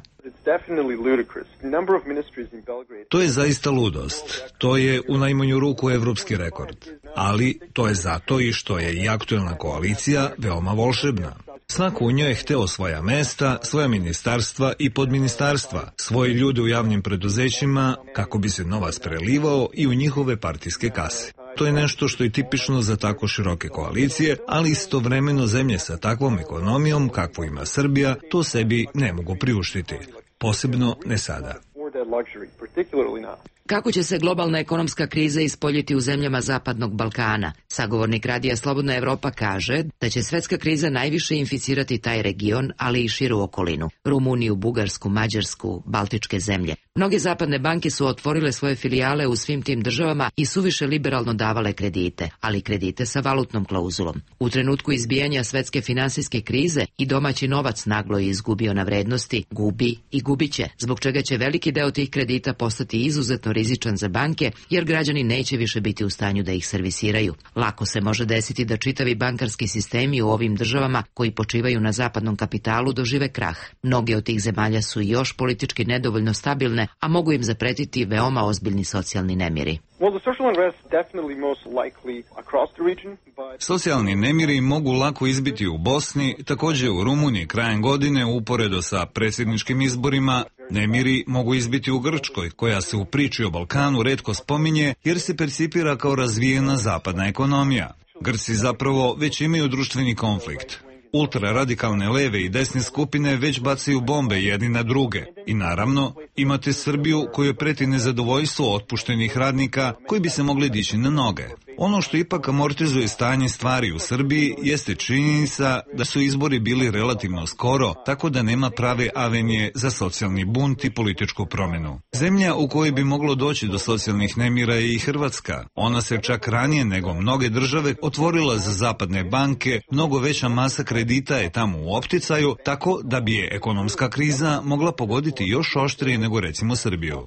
To je zaista ludost. To je u najmanju ruku evropski rekord. Ali to je zato i što je i aktuelna koalicija veoma volšebna. Svako u njoj je hteo svoja mesta, svoja ministarstva i podministarstva, svoje ljude u javnim preduzećima kako bi se novac prelivao i u njihove partijske kase. To je nešto što je tipično za tako široke koalicije, ali istovremeno zemlje sa takvom ekonomijom kakvu ima Srbija to sebi ne mogu priuštiti. Posebno ne sada. Kako će se globalna ekonomska kriza ispoljiti u zemljama Zapadnog Balkana? Sagovornik Radija Slobodna Evropa kaže da će svetska kriza najviše inficirati taj region, ali i širu okolinu. Rumuniju, Bugarsku, Mađarsku, Baltičke zemlje. Mnoge zapadne banke su otvorile svoje filijale u svim tim državama i suviše liberalno davale kredite, ali kredite sa valutnom klauzulom. U trenutku izbijanja svetske finansijske krize i domaći novac naglo je izgubio na vrednosti, gubi i gubiće, zbog čega će veliki deo tih kredita postati izuzetno rizičan za banke, jer građani neće više biti u stanju da ih servisiraju. Lako se može desiti da čitavi bankarski sistemi u ovim državama koji počivaju na zapadnom kapitalu dožive krah. Mnoge od tih zemalja su još politički nedovoljno stabilne, a mogu im zapretiti veoma ozbiljni socijalni nemiri. Socijalni nemiri mogu lako izbiti u Bosni, također u Rumuniji krajem godine uporedo sa predsjedničkim izborima. Nemiri mogu izbiti u Grčkoj, koja se u priči o Balkanu retko spominje jer se percipira kao razvijena zapadna ekonomija. Grci zapravo već imaju društveni konflikt. Ultraradikalne leve i desne skupine već bacaju bombe jedni na druge. I naravno, imate Srbiju kojoj preti nezadovoljstvo otpuštenih radnika koji bi se mogli dići na noge. Ono što ipak amortizuje stanje stvari u Srbiji jeste činjenica da su izbori bili relativno skoro, tako da nema prave avenije za socijalni bunt i političku promjenu. Zemlja u kojoj bi moglo doći do socijalnih nemira je i Hrvatska. Ona se čak ranije nego mnoge države otvorila za zapadne banke, mnogo veća masa kredita je tamo u opticaju, tako da bi je ekonomska kriza mogla pogoditi još oštrije nego recimo Srbiju.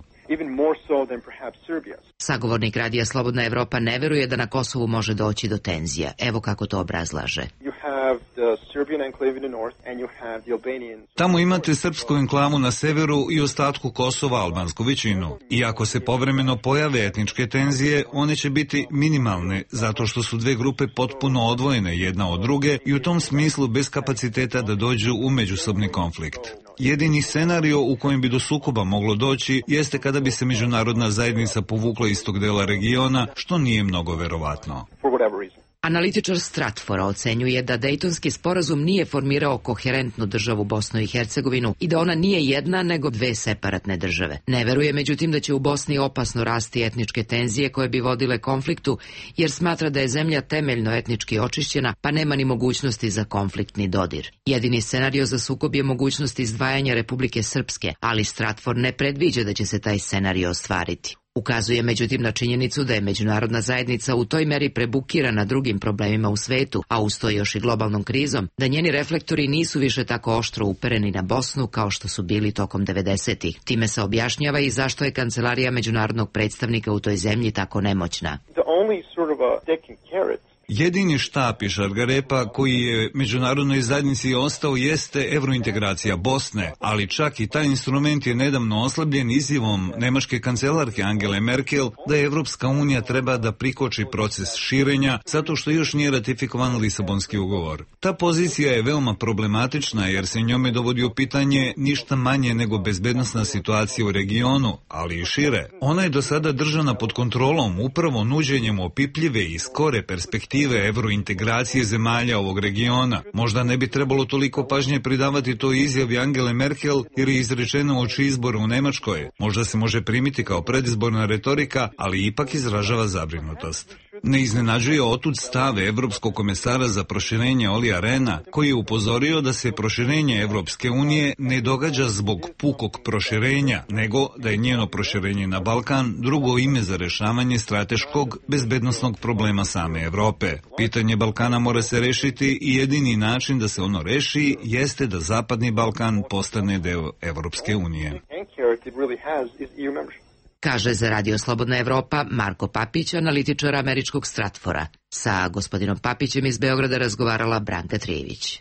Sagovornik Radija Slobodna Evropa ne veruje da na Kosovu može doći do tenzija. Evo kako to obrazlaže. Tamo imate srpsku enklavu na severu i ostatku Kosova albansku većinu. I ako se povremeno pojave etničke tenzije, one će biti minimalne, zato što su dve grupe potpuno odvojene jedna od druge i u tom smislu bez kapaciteta da dođu u međusobni konflikt. Jedini scenario u kojem bi do sukoba moglo doći jeste kada bi se međunarodna zajednica povukla iz tog dela regiona, što nije mnogo verovatno. Analitičar Stratfora ocenjuje da Dejtonski sporazum nije formirao koherentnu državu Bosnu i Hercegovinu i da ona nije jedna nego dve separatne države. Ne veruje međutim da će u Bosni opasno rasti etničke tenzije koje bi vodile konfliktu, jer smatra da je zemlja temeljno etnički očišćena pa nema ni mogućnosti za konfliktni dodir. Jedini scenario za sukob je mogućnost izdvajanja Republike Srpske, ali Stratfor ne predviđa da će se taj scenario ostvariti. Ukazuje međutim na činjenicu da je međunarodna zajednica u toj meri prebukirana drugim problemima u svetu, a uz to još i globalnom krizom, da njeni reflektori nisu više tako oštro upereni na Bosnu kao što su bili tokom devedesetih. Time se objašnjava i zašto je kancelarija međunarodnog predstavnika u toj zemlji tako nemoćna. Jedini štap i šargarepa koji je međunarodnoj zajednici ostao jeste evrointegracija Bosne, ali čak i taj instrument je nedavno oslabljen izjavom nemačke kancelarke Angele Merkel da je Evropska unija treba da prikoči proces širenja zato što još nije ratifikovan Lisabonski ugovor. Ta pozicija je veoma problematična jer se njome dovodi u pitanje ništa manje nego bezbednosna situacija u regionu, ali i šire. Ona je do sada držana pod kontrolom upravo nuđenjem opipljive i skore perspektive evrointegracije zemalja ovog regiona. Možda ne bi trebalo toliko pažnje pridavati toj izjavi Angele Merkel jer je izrečena uoči izbora u Nemačkoj. Možda se može primiti kao predizborna retorika, ali ipak izražava zabrinutost. Ne iznenađuje otud stave Evropskog komesara za proširenje Olija Rehna, koji je upozorio da se proširenje Evropske unije ne događa zbog pukog proširenja, nego da je njeno proširenje na Balkan drugo ime za rešavanje strateškog bezbednosnog problema same Evrope. Pitanje Balkana mora se rešiti i jedini način da se ono reši jeste da Zapadni Balkan postane deo Evropske unije. Kaže za Radio Slobodna Evropa Marko Papić, analitičar američkog Stratfora. Sa gospodinom Papićem iz Beograda razgovarala Branka Trijević.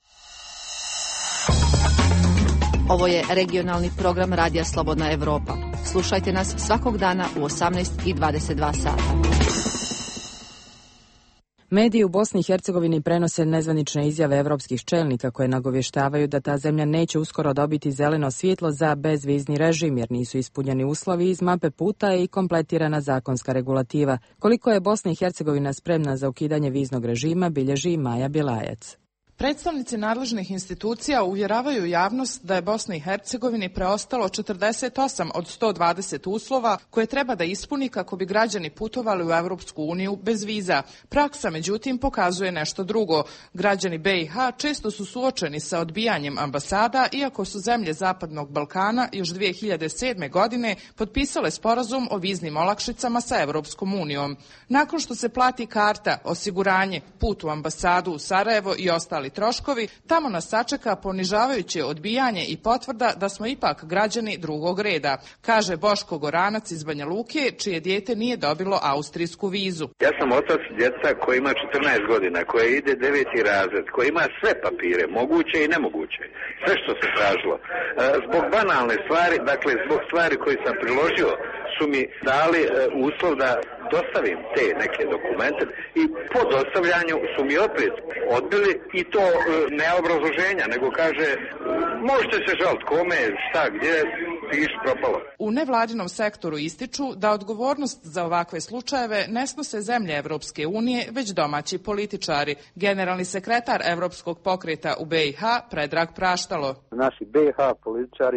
Ovo je regionalni program Radija Slobodna Evropa. Slušajte nas svakog dana u osamnaest i dvadeset dva sata. Mediji u Bosni i Hercegovini prenose nezvanične izjave evropskih čelnika koje nagovještavaju da ta zemlja neće uskoro dobiti zeleno svjetlo za bezvizni režim jer nisu ispunjeni uslovi iz mape puta i kompletirana zakonska regulativa. Koliko je Bosna i Hercegovina spremna za ukidanje viznog režima, bilježi Maja Bjelajac. Predstavnici nadležnih institucija uvjeravaju javnost da je Bosni i Hercegovini preostalo četrdeset osam od sto dvadeset uslova koje treba da ispuni kako bi građani putovali u Evropsku uniju bez viza. Praksa, međutim, pokazuje nešto drugo. Građani B i H često su suočeni sa odbijanjem ambasada, iako su zemlje Zapadnog Balkana još dvije hiljade sedme. godine potpisale sporazum o viznim olakšicama sa Evropskom unijom. Nakon što se plati karta, osiguranje, put u ambasadu u Sarajevo i ostali troškovi, tamo nas sačeka ponižavajuće odbijanje i potvrda da smo ipak građani drugog reda, kaže Boško Goranac iz Banja Luke, čije dijete nije dobilo austrijsku vizu. Ja sam otac djeca koji ima četrnaest godina, koji ide deveti razred, koji ima sve papire, moguće i nemoguće, sve što se tražilo. Zbog banalne stvari, dakle zbog stvari koje sam priložio, su mi dali uslov da dostavim te neke dokumente i po dostavljanju su mi opet odbili i to ne obrazloženja, nego kaže možete se žaliti kome, šta, gdje, piš propalo. U nevladinom sektoru ističu da odgovornost za ovakve slučajeve ne snose zemlje Evropske unije, već domaći političari. Generalni sekretar Evropskog pokreta u B i H, Predrag Praštalo. Naši B i H političari su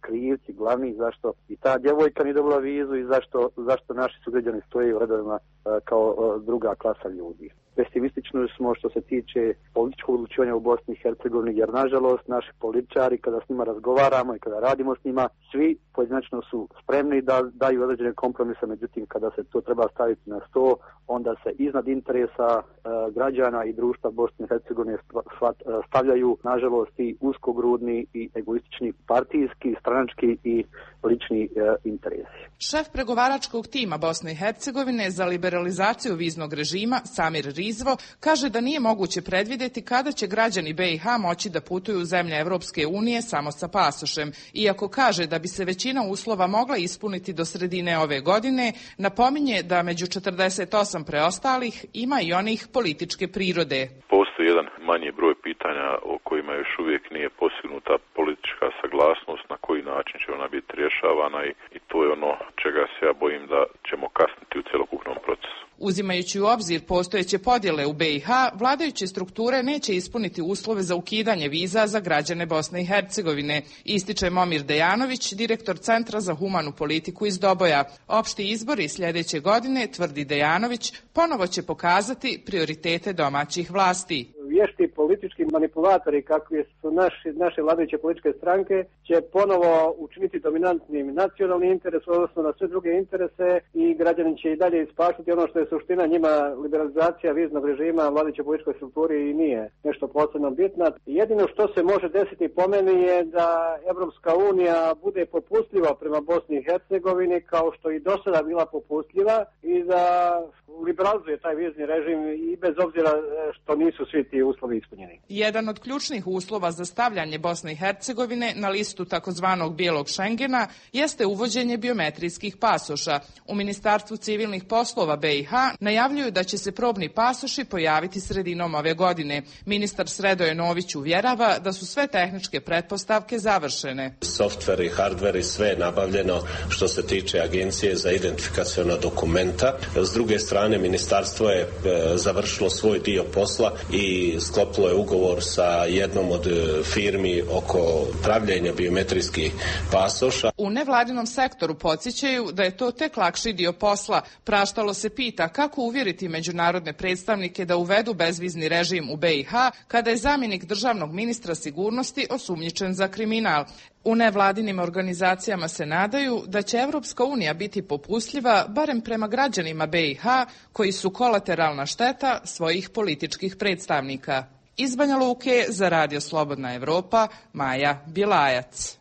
krivci glavni zašto i ta djevojka nije dobila vizu i zašto, zašto naši sugrađani stoje u redovima kao druga klasa ljudi. Pesimistično smo što se tiče političkog odlučivanja u Bosni i Hercegovini, jer nažalost naši političari kada s njima razgovaramo i kada radimo s njima, svi pojedinačno su spremni da daju određene kompromise, međutim kada se to treba staviti na sto, onda se iznad interesa e, građana i društva Bosne i Hercegovine stavljaju nažalost i uskogrudni i egoistični partijski, stranački i lični e, interesi. Šef pregovaračkog tima Bosne i Hercegovine za liberalizaciju viznog režima Samir Rizvo kaže da nije moguće predvidjeti kada će građani be i ha moći da putuju u zemlje Evropske unije samo sa pasošem. Iako kaže da bi se većina uslova mogla ispuniti do sredine ove godine, napominje da među četrdeset osam preostalih ima i onih političke prirode. Postoji jedan manji broj pitanja o kojima još uvijek nije postignuta politička saglasnost na koji način će ona biti rješavana i, i to je ono čega se ja bojim da ćemo kasniti u cjelokupnom procesu. Uzimajući u obzir postojeće podjele u be i ha, vladajuće strukture neće ispuniti uslove za ukidanje viza za građane Bosne i Hercegovine, ističe Momir Dejanović, direktor Centra za humanu politiku iz Doboja. Opšti izbori sljedeće godine, tvrdi Dejanović, ponovo će pokazati prioritete domaćih vlasti. Vješti politički manipulatori kakvi su naši, naše vladajuće političke stranke će ponovo učiniti dominantnim nacionalni interes, odnosno na sve druge interese i građani će i dalje ispaštati ono što je suština njima liberalizacija viznog režima vladajuće političkoj strukturi i nije nešto posebno bitna. Jedino što se može desiti po meni je da Evropska unija bude popustljiva prema Bosni i Hercegovini kao što i do sada bila popustljiva i da liberalizuje taj vizni režim i bez obzira što nisu svi ti uslovi ispunjeni. Jedan od ključnih uslova za stavljanje Bosne i Hercegovine na listu takozvanog bijelog Šengena jeste uvođenje biometrijskih pasoša. U Ministarstvu civilnih poslova be i ha najavljuju da će se probni pasoši pojaviti sredinom ove godine. Ministar Sredoje Nović uvjerava da su sve tehničke pretpostavke završene. Softver i hardver i sve je nabavljeno što se tiče Agencije za identifikaciona dokumenta. S druge strane, ministarstvo je završilo svoj dio posla i sklopilo je ugovor sa jednom od firmi oko pravljenja biometrijskih pasoša. U nevladinom sektoru podsjećaju da je to tek lakši dio posla. Praštalo se pita kako uvjeriti međunarodne predstavnike da uvedu bezvizni režim u be i ha kada je zamjenik državnog ministra sigurnosti osumnjičen za kriminal. U nevladinim organizacijama se nadaju da će Evropska unija biti popustljiva barem prema građanima be i ha koji su kolateralna šteta svojih političkih predstavnika. Iz Banja Luke za Radio Slobodna Evropa, Maja Bilajac.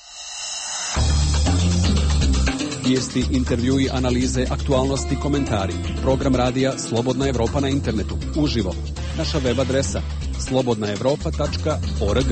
Vijesti, intervjui, analize, aktualnosti, komentari. Program radija Slobodna Evropa na internetu. Uživo. Naša web adresa slobodna evropa tačka org.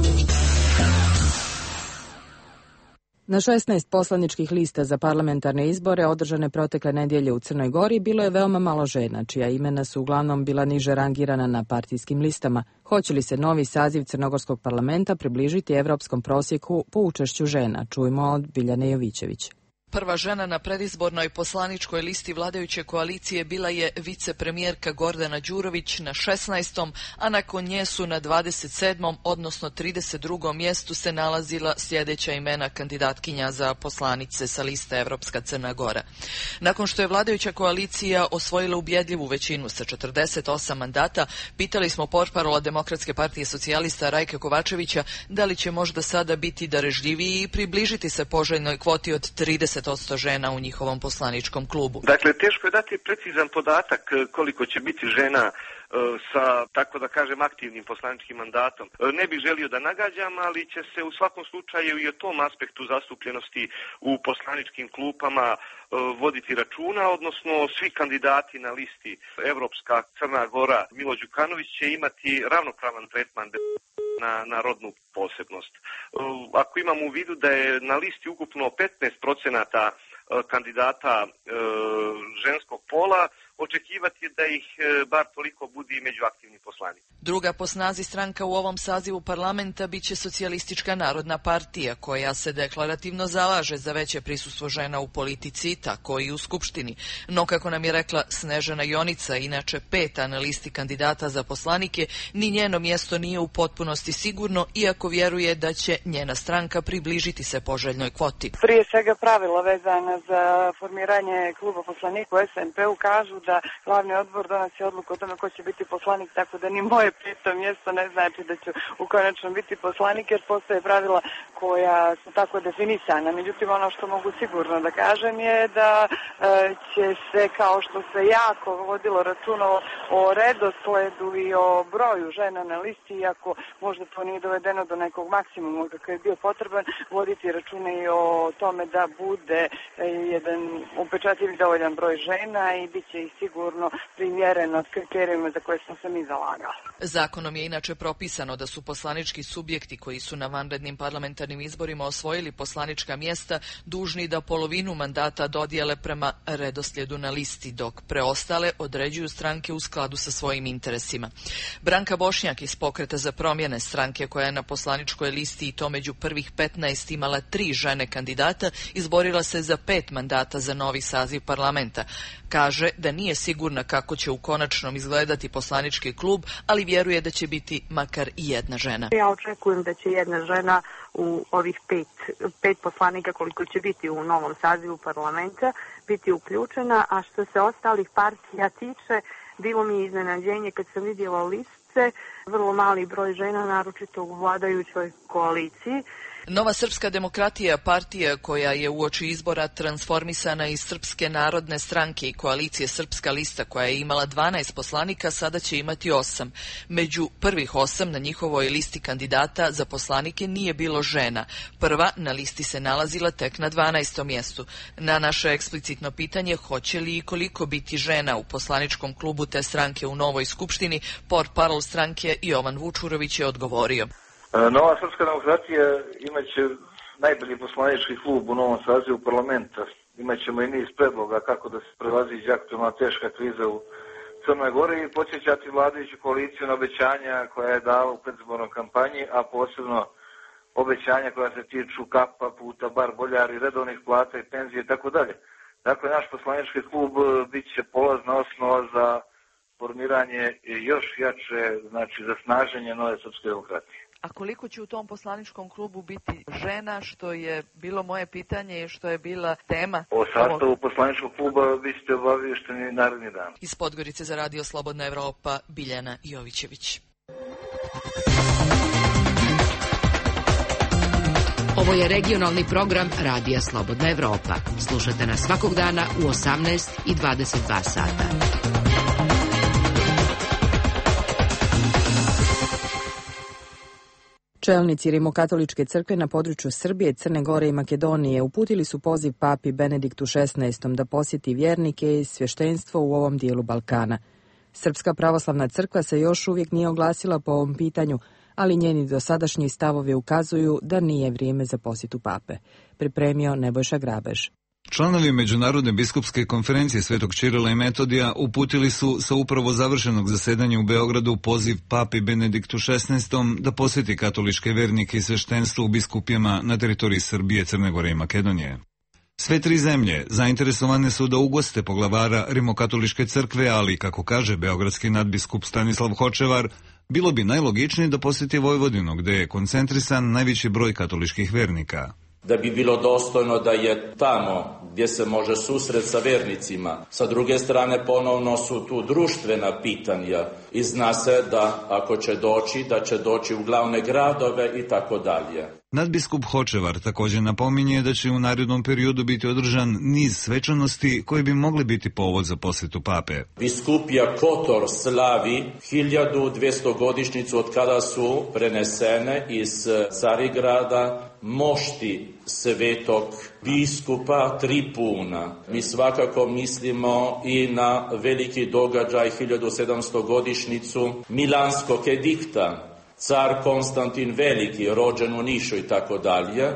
Na šesnaest poslaničkih lista za parlamentarne izbore održane protekle nedjelje u Crnoj Gori bilo je veoma malo žena, čija imena su uglavnom bila niže rangirana na partijskim listama. Hoće li se novi saziv Crnogorskog parlamenta približiti evropskom prosjeku po učešću žena? Čujmo od Biljane Jovićević. Prva žena na predizbornoj poslaničkoj listi vladajuće koalicije bila je vicepremijerka Gordana Đurović na šesnaestom, a nakon nje su na dvadeset sedmom, odnosno trideset drugom mjestu se nalazila sljedeća imena kandidatkinja za poslanice sa liste Evropska Crna Gora. Nakon što je vladajuća koalicija osvojila ubjedljivu većinu sa četrdeset osam mandata, pitali smo portparola Demokratske partije socijalista Rajka Kovačevića da li će možda sada biti darežljiviji i približiti se poželjnoj kvoti od trideset posto žena u njihovom poslaničkom klubu. Dakle, teško je dati precizan podatak koliko će biti žena sa, tako da kažem, aktivnim poslaničkim mandatom. Ne bih želio da nagađam, ali će se u svakom slučaju i o tom aspektu zastupljenosti u poslaničkim klupama voditi računa, odnosno svi kandidati na listi Evropska Crna Gora Milo Đukanović će imati ravnopravan tretman na, na rodnu posebnost. Ako imamo u vidu da je na listi ukupno petnaest procenata kandidata e, ženskog pola, očekivati da ih bar toliko budi među aktivnim poslanicima. Druga po snazi stranka u ovom sazivu parlamenta biće Socijalistička narodna partija, koja se deklarativno zalaže za veće prisustvo žena u politici, tako i u Skupštini. No, kako nam je rekla Snežana Jonica, inače peta na listi kandidata za poslanike, ni njeno mjesto nije u potpunosti sigurno, iako vjeruje da će njena stranka približiti se poželjnoj kvoti. Prije svega pravila vezana za formiranje kluba poslanika u es en pe u kažu da glavni odbor donosi odluku o tome ko će biti poslanik, tako da ni moje peto mjesto ne znači da ću u konačnom biti poslanik, jer postoje pravila koja su tako definisana. Međutim, ono što mogu sigurno da kažem je da e, će se, kao što se jako vodilo računa o redosledu i o broju žena na listi, iako možda to nije dovedeno do nekog maksimuma kakav je bio potreban, voditi računa i o tome da bude e, jedan upečatljiv dovoljan broj žena i bit će ih sigurno primjereno od kriterijima za koje smo se mi zalagali. Zakonom je inače propisano da su poslanički subjekti koji su na vanrednim parlamentarnim izborima osvojili poslanička mjesta dužni da polovinu mandata dodijele prema redoslijedu na listi, dok preostale određuju stranke u skladu sa svojim interesima. Branka Bošnjak iz Pokreta za promjene, stranke koja je na poslaničkoj listi i to među prvih petnaest imala tri žene kandidata, izborila se za pet mandata za novi saziv parlamenta. Kaže da nije sigurna kako će u konačnom izgledati poslanički klub, ali vjeruje da će biti makar i jedna žena. Ja očekujem da će jedna žena u ovih pet, pet poslanika koliko će biti u novom sazivu parlamenta biti uključena, a što se ostalih partija tiče, bilo mi iznenađenje kad sam vidjela liste, vrlo mali broj žena, naročito u vladajućoj koaliciji. Nova srpska demokratija, partija koja je uoči izbora transformisana iz Srpske narodne stranke i koalicije Srpska lista, koja je imala dvanaest poslanika, sada će imati osam. Među prvih osam na njihovoj listi kandidata za poslanike nije bilo žena. Prva na listi se nalazila tek na dvanaestom mjestu. Na naše eksplicitno pitanje hoće li i koliko biti žena u poslaničkom klubu te stranke u novoj skupštini, portparol stranke Jovan Vučurović je odgovorio. Nova srpska demokratija imaće najbolji poslanički klub u novom sazivu parlamenta. Imaćemo i niz predloga kako da se prevaziđe aktualna teška kriza u Crnoj Gori i podsjećati vladajuću koaliciju na obećanja koja je dala u predizbornoj kampanji, a posebno obećanja koja se tiču kapa, puta, bar, boljari, redovnih plata i penzije i tako dalje. Dakle, naš poslanički klub bit će polazna osnova za formiranje još jače, znači za snaženje nove srpske demokratije. A koliko će u tom poslaničkom klubu biti žena, što je bilo moje pitanje i što je bila tema? O sastavu poslaničkog kluba vi ste obaviješteni naredni dan. Iz Podgorice za Radio Slobodna Evropa, Biljana Jovićević. Ovo je regionalni program Radija Slobodna Evropa. Slušajte nas svakog dana u osamnaest i dvadeset dva sata. Čelnici Rimokatoličke crkve na području Srbije, Crne Gore i Makedonije uputili su poziv papi Benediktu šesnaestom da posjeti vjernike i svještenstvo u ovom dijelu Balkana. Srpska pravoslavna crkva se još uvijek nije oglasila po ovom pitanju, ali njeni dosadašnji stavovi ukazuju da nije vrijeme za posjetu pape. Pripremio Nebojša Grabež. Članovi Međunarodne biskupske konferencije Svetog Čirila i Metodija uputili su sa upravo završenog zasedanja u Beogradu poziv papi Benediktu šesnaestom da posjeti katoličke vernike i sveštenstvo u biskupijama na teritoriji Srbije, Crne Gore i Makedonije. Sve tri zemlje zainteresovane su da ugoste poglavara Rimokatoličke crkve, ali, kako kaže beogradski nadbiskup Stanislav Hočevar, bilo bi najlogičnije da posjeti Vojvodinu, gde je koncentrisan najveći broj katoličkih vernika. Da bi bilo dostojno da je tamo gdje se može susret sa vernicima. Sa druge strane ponovno su tu društvena pitanja i zna se da ako će doći, da će doći u glavne gradove i tako dalje. Nadbiskup Hočevar također napominje da će u narednom periodu biti održan niz svečanosti koji bi mogli biti povod za posjetu pape. Biskupija Kotor slavi hiljadu dvjesto godišnjicu od kada su prenesene iz Carigrada mošti svetog biskupa Tripuna. Mi svakako mislimo i na veliki događaj hiljadu sedamsto godišnjicu Milanskog edikta. Car Konstantin Veliki, rođen u Nišu i tako dalje.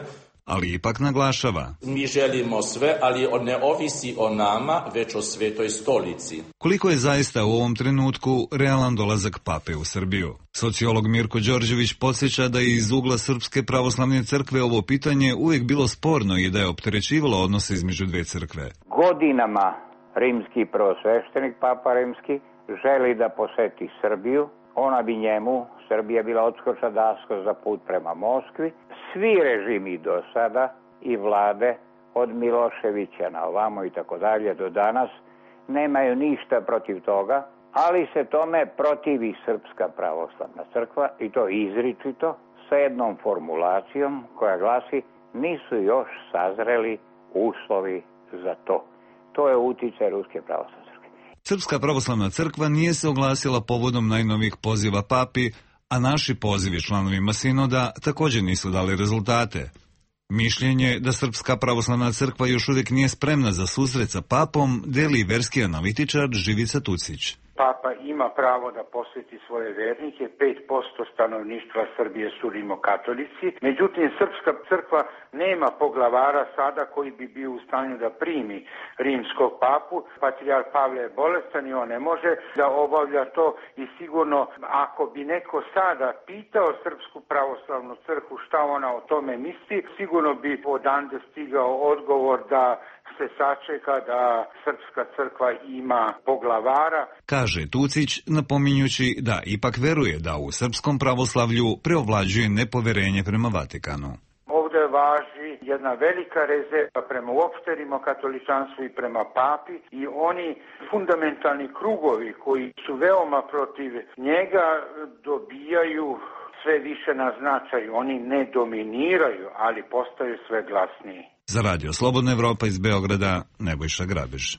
ali ipak naglašava. Mi želimo sve, ali ne ovisi o nama, već o Svetoj stolici. Koliko je zaista u ovom trenutku realan dolazak pape u Srbiju? Sociolog Mirko Đorđević podsjeća da je iz ugla Srpske pravoslavne crkve ovo pitanje uvijek bilo sporno i da je opterećivalo odnose između dve crkve. Godinama rimski prvosveštenik, papa rimski, želi da poseti Srbiju. Ona bi njemu, Srbija, bila odskočna daska za put prema Moskvi. Svi režimi do sada i vlade, od Miloševića na ovamo i tako dalje do danas, nemaju ništa protiv toga, ali se tome protivi Srpska pravoslavna crkva i to izričito sa jednom formulacijom koja glasi: nisu još sazreli uslovi za to. To je uticaj Ruske pravoslavne crkve. Srpska pravoslavna crkva nije se oglasila povodom najnovijih poziva papi, a naši pozivi članovima sinoda također nisu dali rezultate. Mišljenje da Srpska pravoslavna crkva još uvijek nije spremna za susret sa papom deli verski analitičar Živica Tucić. Papa ima pravo da posjeti svoje vernike, pet posto stanovništva Srbije su rimokatolici, međutim Srpska crkva nema poglavara sada koji bi bio u stanju da primi rimskog papu. Patrijarh Pavle je bolestan i on ne može da obavlja to i sigurno ako bi neko sada pitao Srpsku pravoslavnu crkvu šta ona o tome misli, sigurno bi odande stigao odgovor da se sačeka da Srpska crkva ima poglavara. Kaže Tucić, napominjući da ipak veruje da u srpskom pravoslavlju preovlađuje nepoverenje prema Vatikanu. Ovdje važi jedna velika rezerva prema uopšte rimokatoličanstvu i prema papi i oni fundamentalni krugovi koji su veoma protiv njega dobijaju sve više na značaju. Oni ne dominiraju, ali postaju sve glasniji. Za Radio Slobodna Evropa iz Beograda, Nebojša Grabež.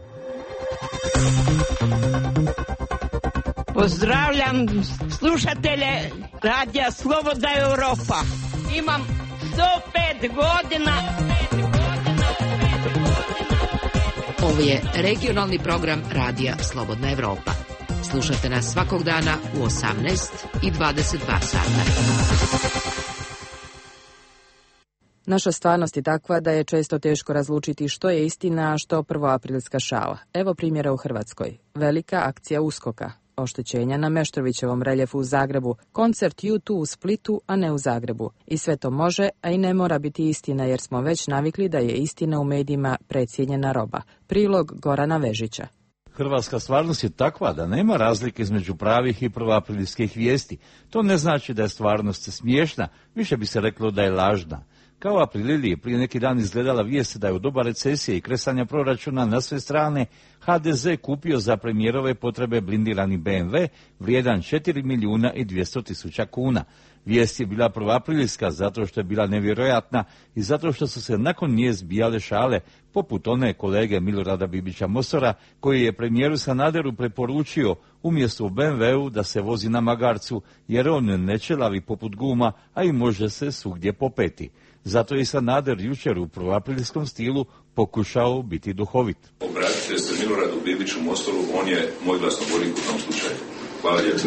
Pozdravljam slušatelje Radija Slobodna Evropa. Imam sto pet godina. Ovo je regionalni program Radija Slobodna Evropa. Slušajte nas svakog dana u osamnaest i dvadeset dva sata. Naša stvarnost je takva da je često teško razlučiti što je istina, a što prvoaprilska šala. Evo primjera u Hrvatskoj. Velika akcija uskoka. Oštećenja na Meštrovićevom reljefu u Zagrebu, koncert U dva u Splitu, a ne u Zagrebu. I sve to može, a i ne mora biti istina, jer smo već navikli da je istina u medijima precijenjena roba. Prilog Gorana Vežića. Hrvatska stvarnost je takva da nema razlike između pravih i prvoaprilskih vijesti. To ne znači da je stvarnost smiješna, više bi se reklo da je lažna. Kao Aprilili je prije neki dan izgledala vijest da je u doba recesije i kresanja proračuna na sve strane ha de ze kupio za premijerove potrebe blindirani be em ve vrijedan četiri milijuna i dvjesto tisuća kuna. Vijest je bila prvoaprilska zato što je bila nevjerojatna i zato što su se nakon nje zbijale šale, poput one kolege Milorada Bibića Mosora, koji je premijeru Sanaderu preporučio umjesto u be em veu da se vozi na magarcu, jer on ne čelavi poput guma, a i može se svugdje popeti. Zato je Sanader jučer u prvoaprilskom stilu pokušao biti duhovit. Obratite se Miloradu Bibiću Mostoru, on je moj glasnogovornik u tom slučaju. Hvala lijepo.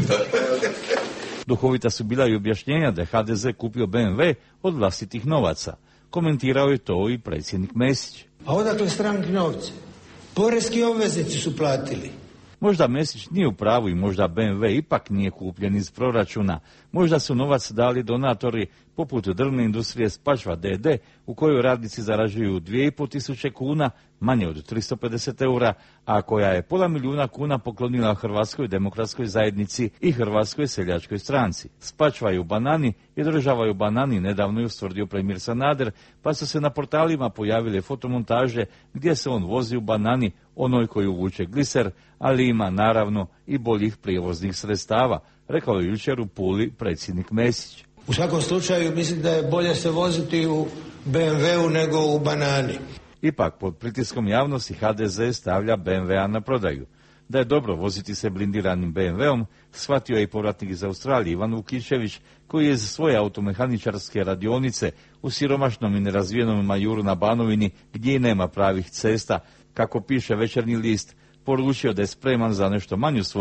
Duhovita su bila i objašnjenja da je ha de ze kupio be em ve od vlastitih novaca. Komentirao je to i predsjednik Mesić. A odakle stranki novce? Poreski obveznici su platili. Možda Mesić nije u pravu i možda be em ve ipak nije kupljen iz proračuna. Možda su novac dali donatori poput drvne industrije Spačva de de, u kojoj radnici zarađuju dvije i pol tisuće kuna, manje od tristo pedeset eura, a koja je pola milijuna kuna poklonila Hrvatskoj demokratskoj zajednici i Hrvatskoj seljačkoj stranci. Spačva je u banani i država je u banani, nedavno je ustvrdio premijer Sanader, pa su se na portalima pojavile fotomontaže gdje se on vozi u banani, onoj koju vuče gliser, ali ima naravno i boljih prijevoznih sredstava, rekao je jučer u Puli predsjednik Mesić. U svakom slučaju mislim da je bolje se voziti u be em veu nego u banani. Ipak, pod pritiskom javnosti ha de ze stavlja be em vea na prodaju. Da je dobro voziti se blindiranim be em veom, shvatio je i povratnik iz Australije Ivan Vukićević, koji je za svoje automehaničarske radionice u siromašnom i nerazvijenom Majuru na Banovini, gdje nema pravih cesta, kako piše Večernji list, poručio da je spreman za nešto manju svotu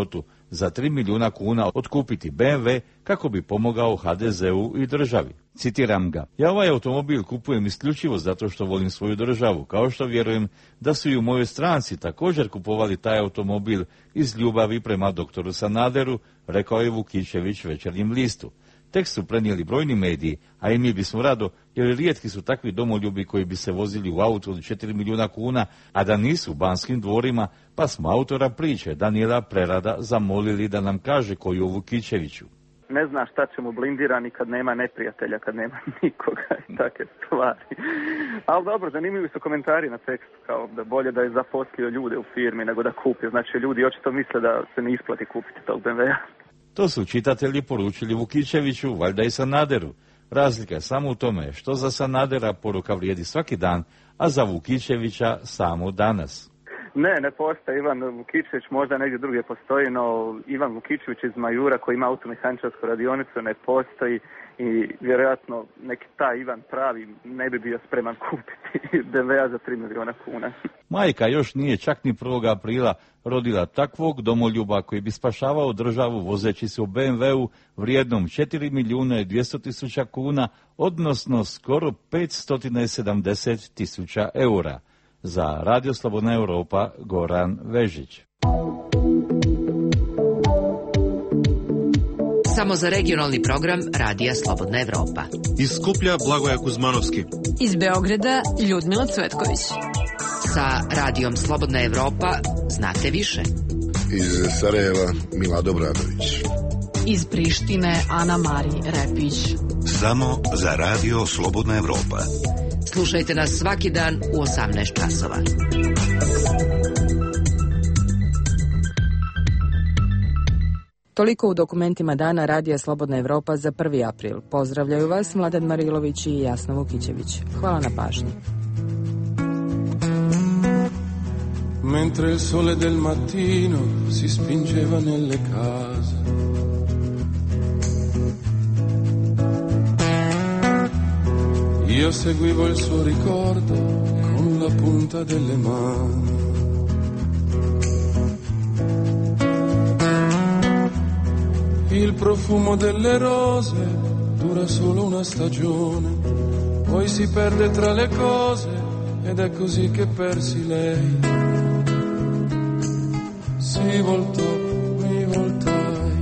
za tri milijuna kuna otkupiti B M W kako bi pomogao H D Z-u i državi. Citiram ga: ja ovaj automobil kupujem isključivo zato što volim svoju državu, kao što vjerujem da su i u mojoj stranci također kupovali taj automobil iz ljubavi prema doktoru Sanaderu, rekao je Vukićević Večernjem listu. Tekst su prenijeli brojni mediji, a i mi bismo rado, jer rijetki su takvi domoljubi koji bi se vozili u autu od četiri milijuna kuna, a da nisu u Banskim dvorima, pa smo autora priče Danijela Prerada zamolili da nam kaže koju o Vukićeviću. Ne zna šta će mu blindirani kad nema neprijatelja, kad nema nikoga i takve stvari. Ali dobro, zanimljivi su komentari na tekstu, kao da bolje da je zaposlio ljude u firmi nego da kupi. Znači, ljudi očito misle da se ne isplati kupiti tog B M W-a. To su čitatelji poručili Vukićeviću, valjda i Sanaderu. Razlika je samo u tome što za Sanadera poruka vrijedi svaki dan, a za Vukićevića samo danas. Ne, ne postoji Ivan Vukićević, možda negdje drugdje postoji, no Ivan Vukićević iz Majura koji ima automehaničarsku radionicu ne postoji i vjerojatno neki taj Ivan pravi ne bi bio spreman kupiti B M W-a za tri milijuna kuna. Majka još nije čak ni prvog aprila rodila takvog domoljuba koji bi spašavao državu vozeći se u B M W-u vrijednom četiri milijuna i dvjesto tisuća kuna, odnosno skoro petsto sedamdeset tisuća eura. Za Radio Slobodna Europa, Goran Vežić. Samo za regionalni program Radija Slobodna Evropa. Iz Skuplja Blagoja Kuzmanovski. Iz Beograda Ljudmila Cvetković. Sa Radijom Slobodna Evropa znate više. Iz Sarajeva Mila Dobradović. Iz Prištine Ana Mari Repić. Samo za Radio Slobodna Evropa. Slušajte nas svaki dan u osamnaest časova. Toliko u dokumentima dana Radija Slobodna Evropa za prvi april. Pozdravljaju vas Mladen Marilović i Jasna Vukićević. Hvala na pažnji. Mentre il sole del mattino si spingeva nelle case, io seguivo il suo ricordo con la punta delle mani. Il profumo delle rose dura solo una stagione, poi si perde tra le cose ed è così che persi lei. Si voltò, mi voltai.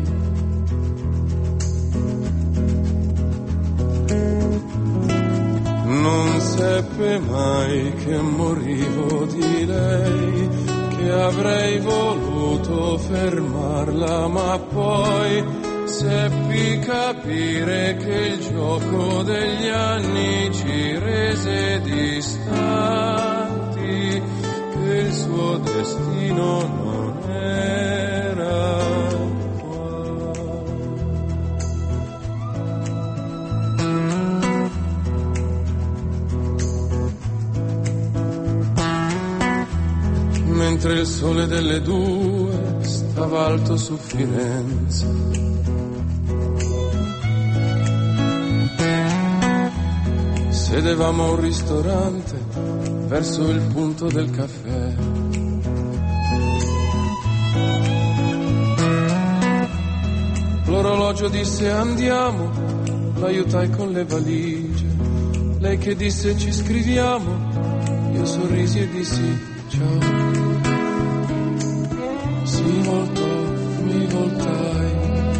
Non seppe mai che morivo di lei, che avrei voluto fermarla, ma poi seppi capire che il gioco degli anni ci rese distanti, che il suo destino non era qua. Mentre il sole delle due stava alto su Firenze, sedevamo a un ristorante verso il punto del caffè. L'orologio disse andiamo, l'aiutai con le valigie. Lei che disse ci scriviamo, io sorrisi e dissi ciao. Si voltò, mi voltai.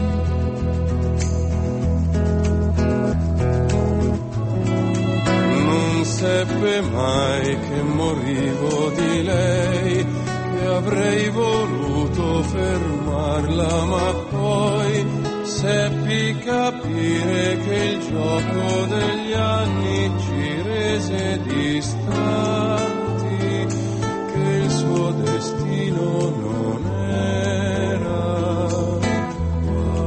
Non seppe mai che morivo di lei, che avrei voluto fermarla, ma poi seppi capire che il gioco degli anni ci rese distanti, che il suo destino non era qua.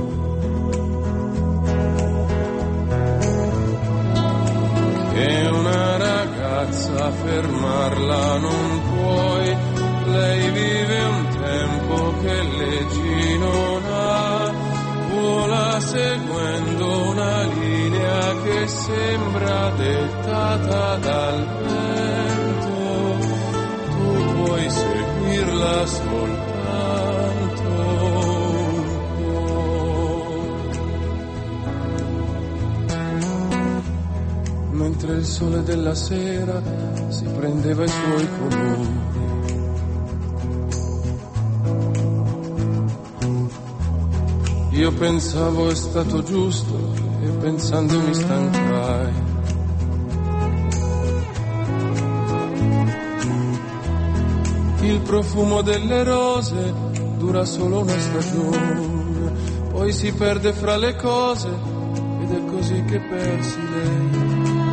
Che una ragazza fermarla non puoi, lei vive un tempo che leggi non ha, vola seguendo una linea che sembra dettata dal vento, tu puoi seguirla soltanto il sole della sera si prendeva i suoi colori. Io pensavo è stato giusto e pensando mi stancai. Il profumo delle rose dura solo una stagione, poi si perde fra le cose ed è così che persi lei.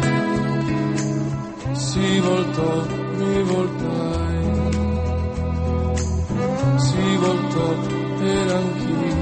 Si voltò, mi voltai, si voltò ed anch'io.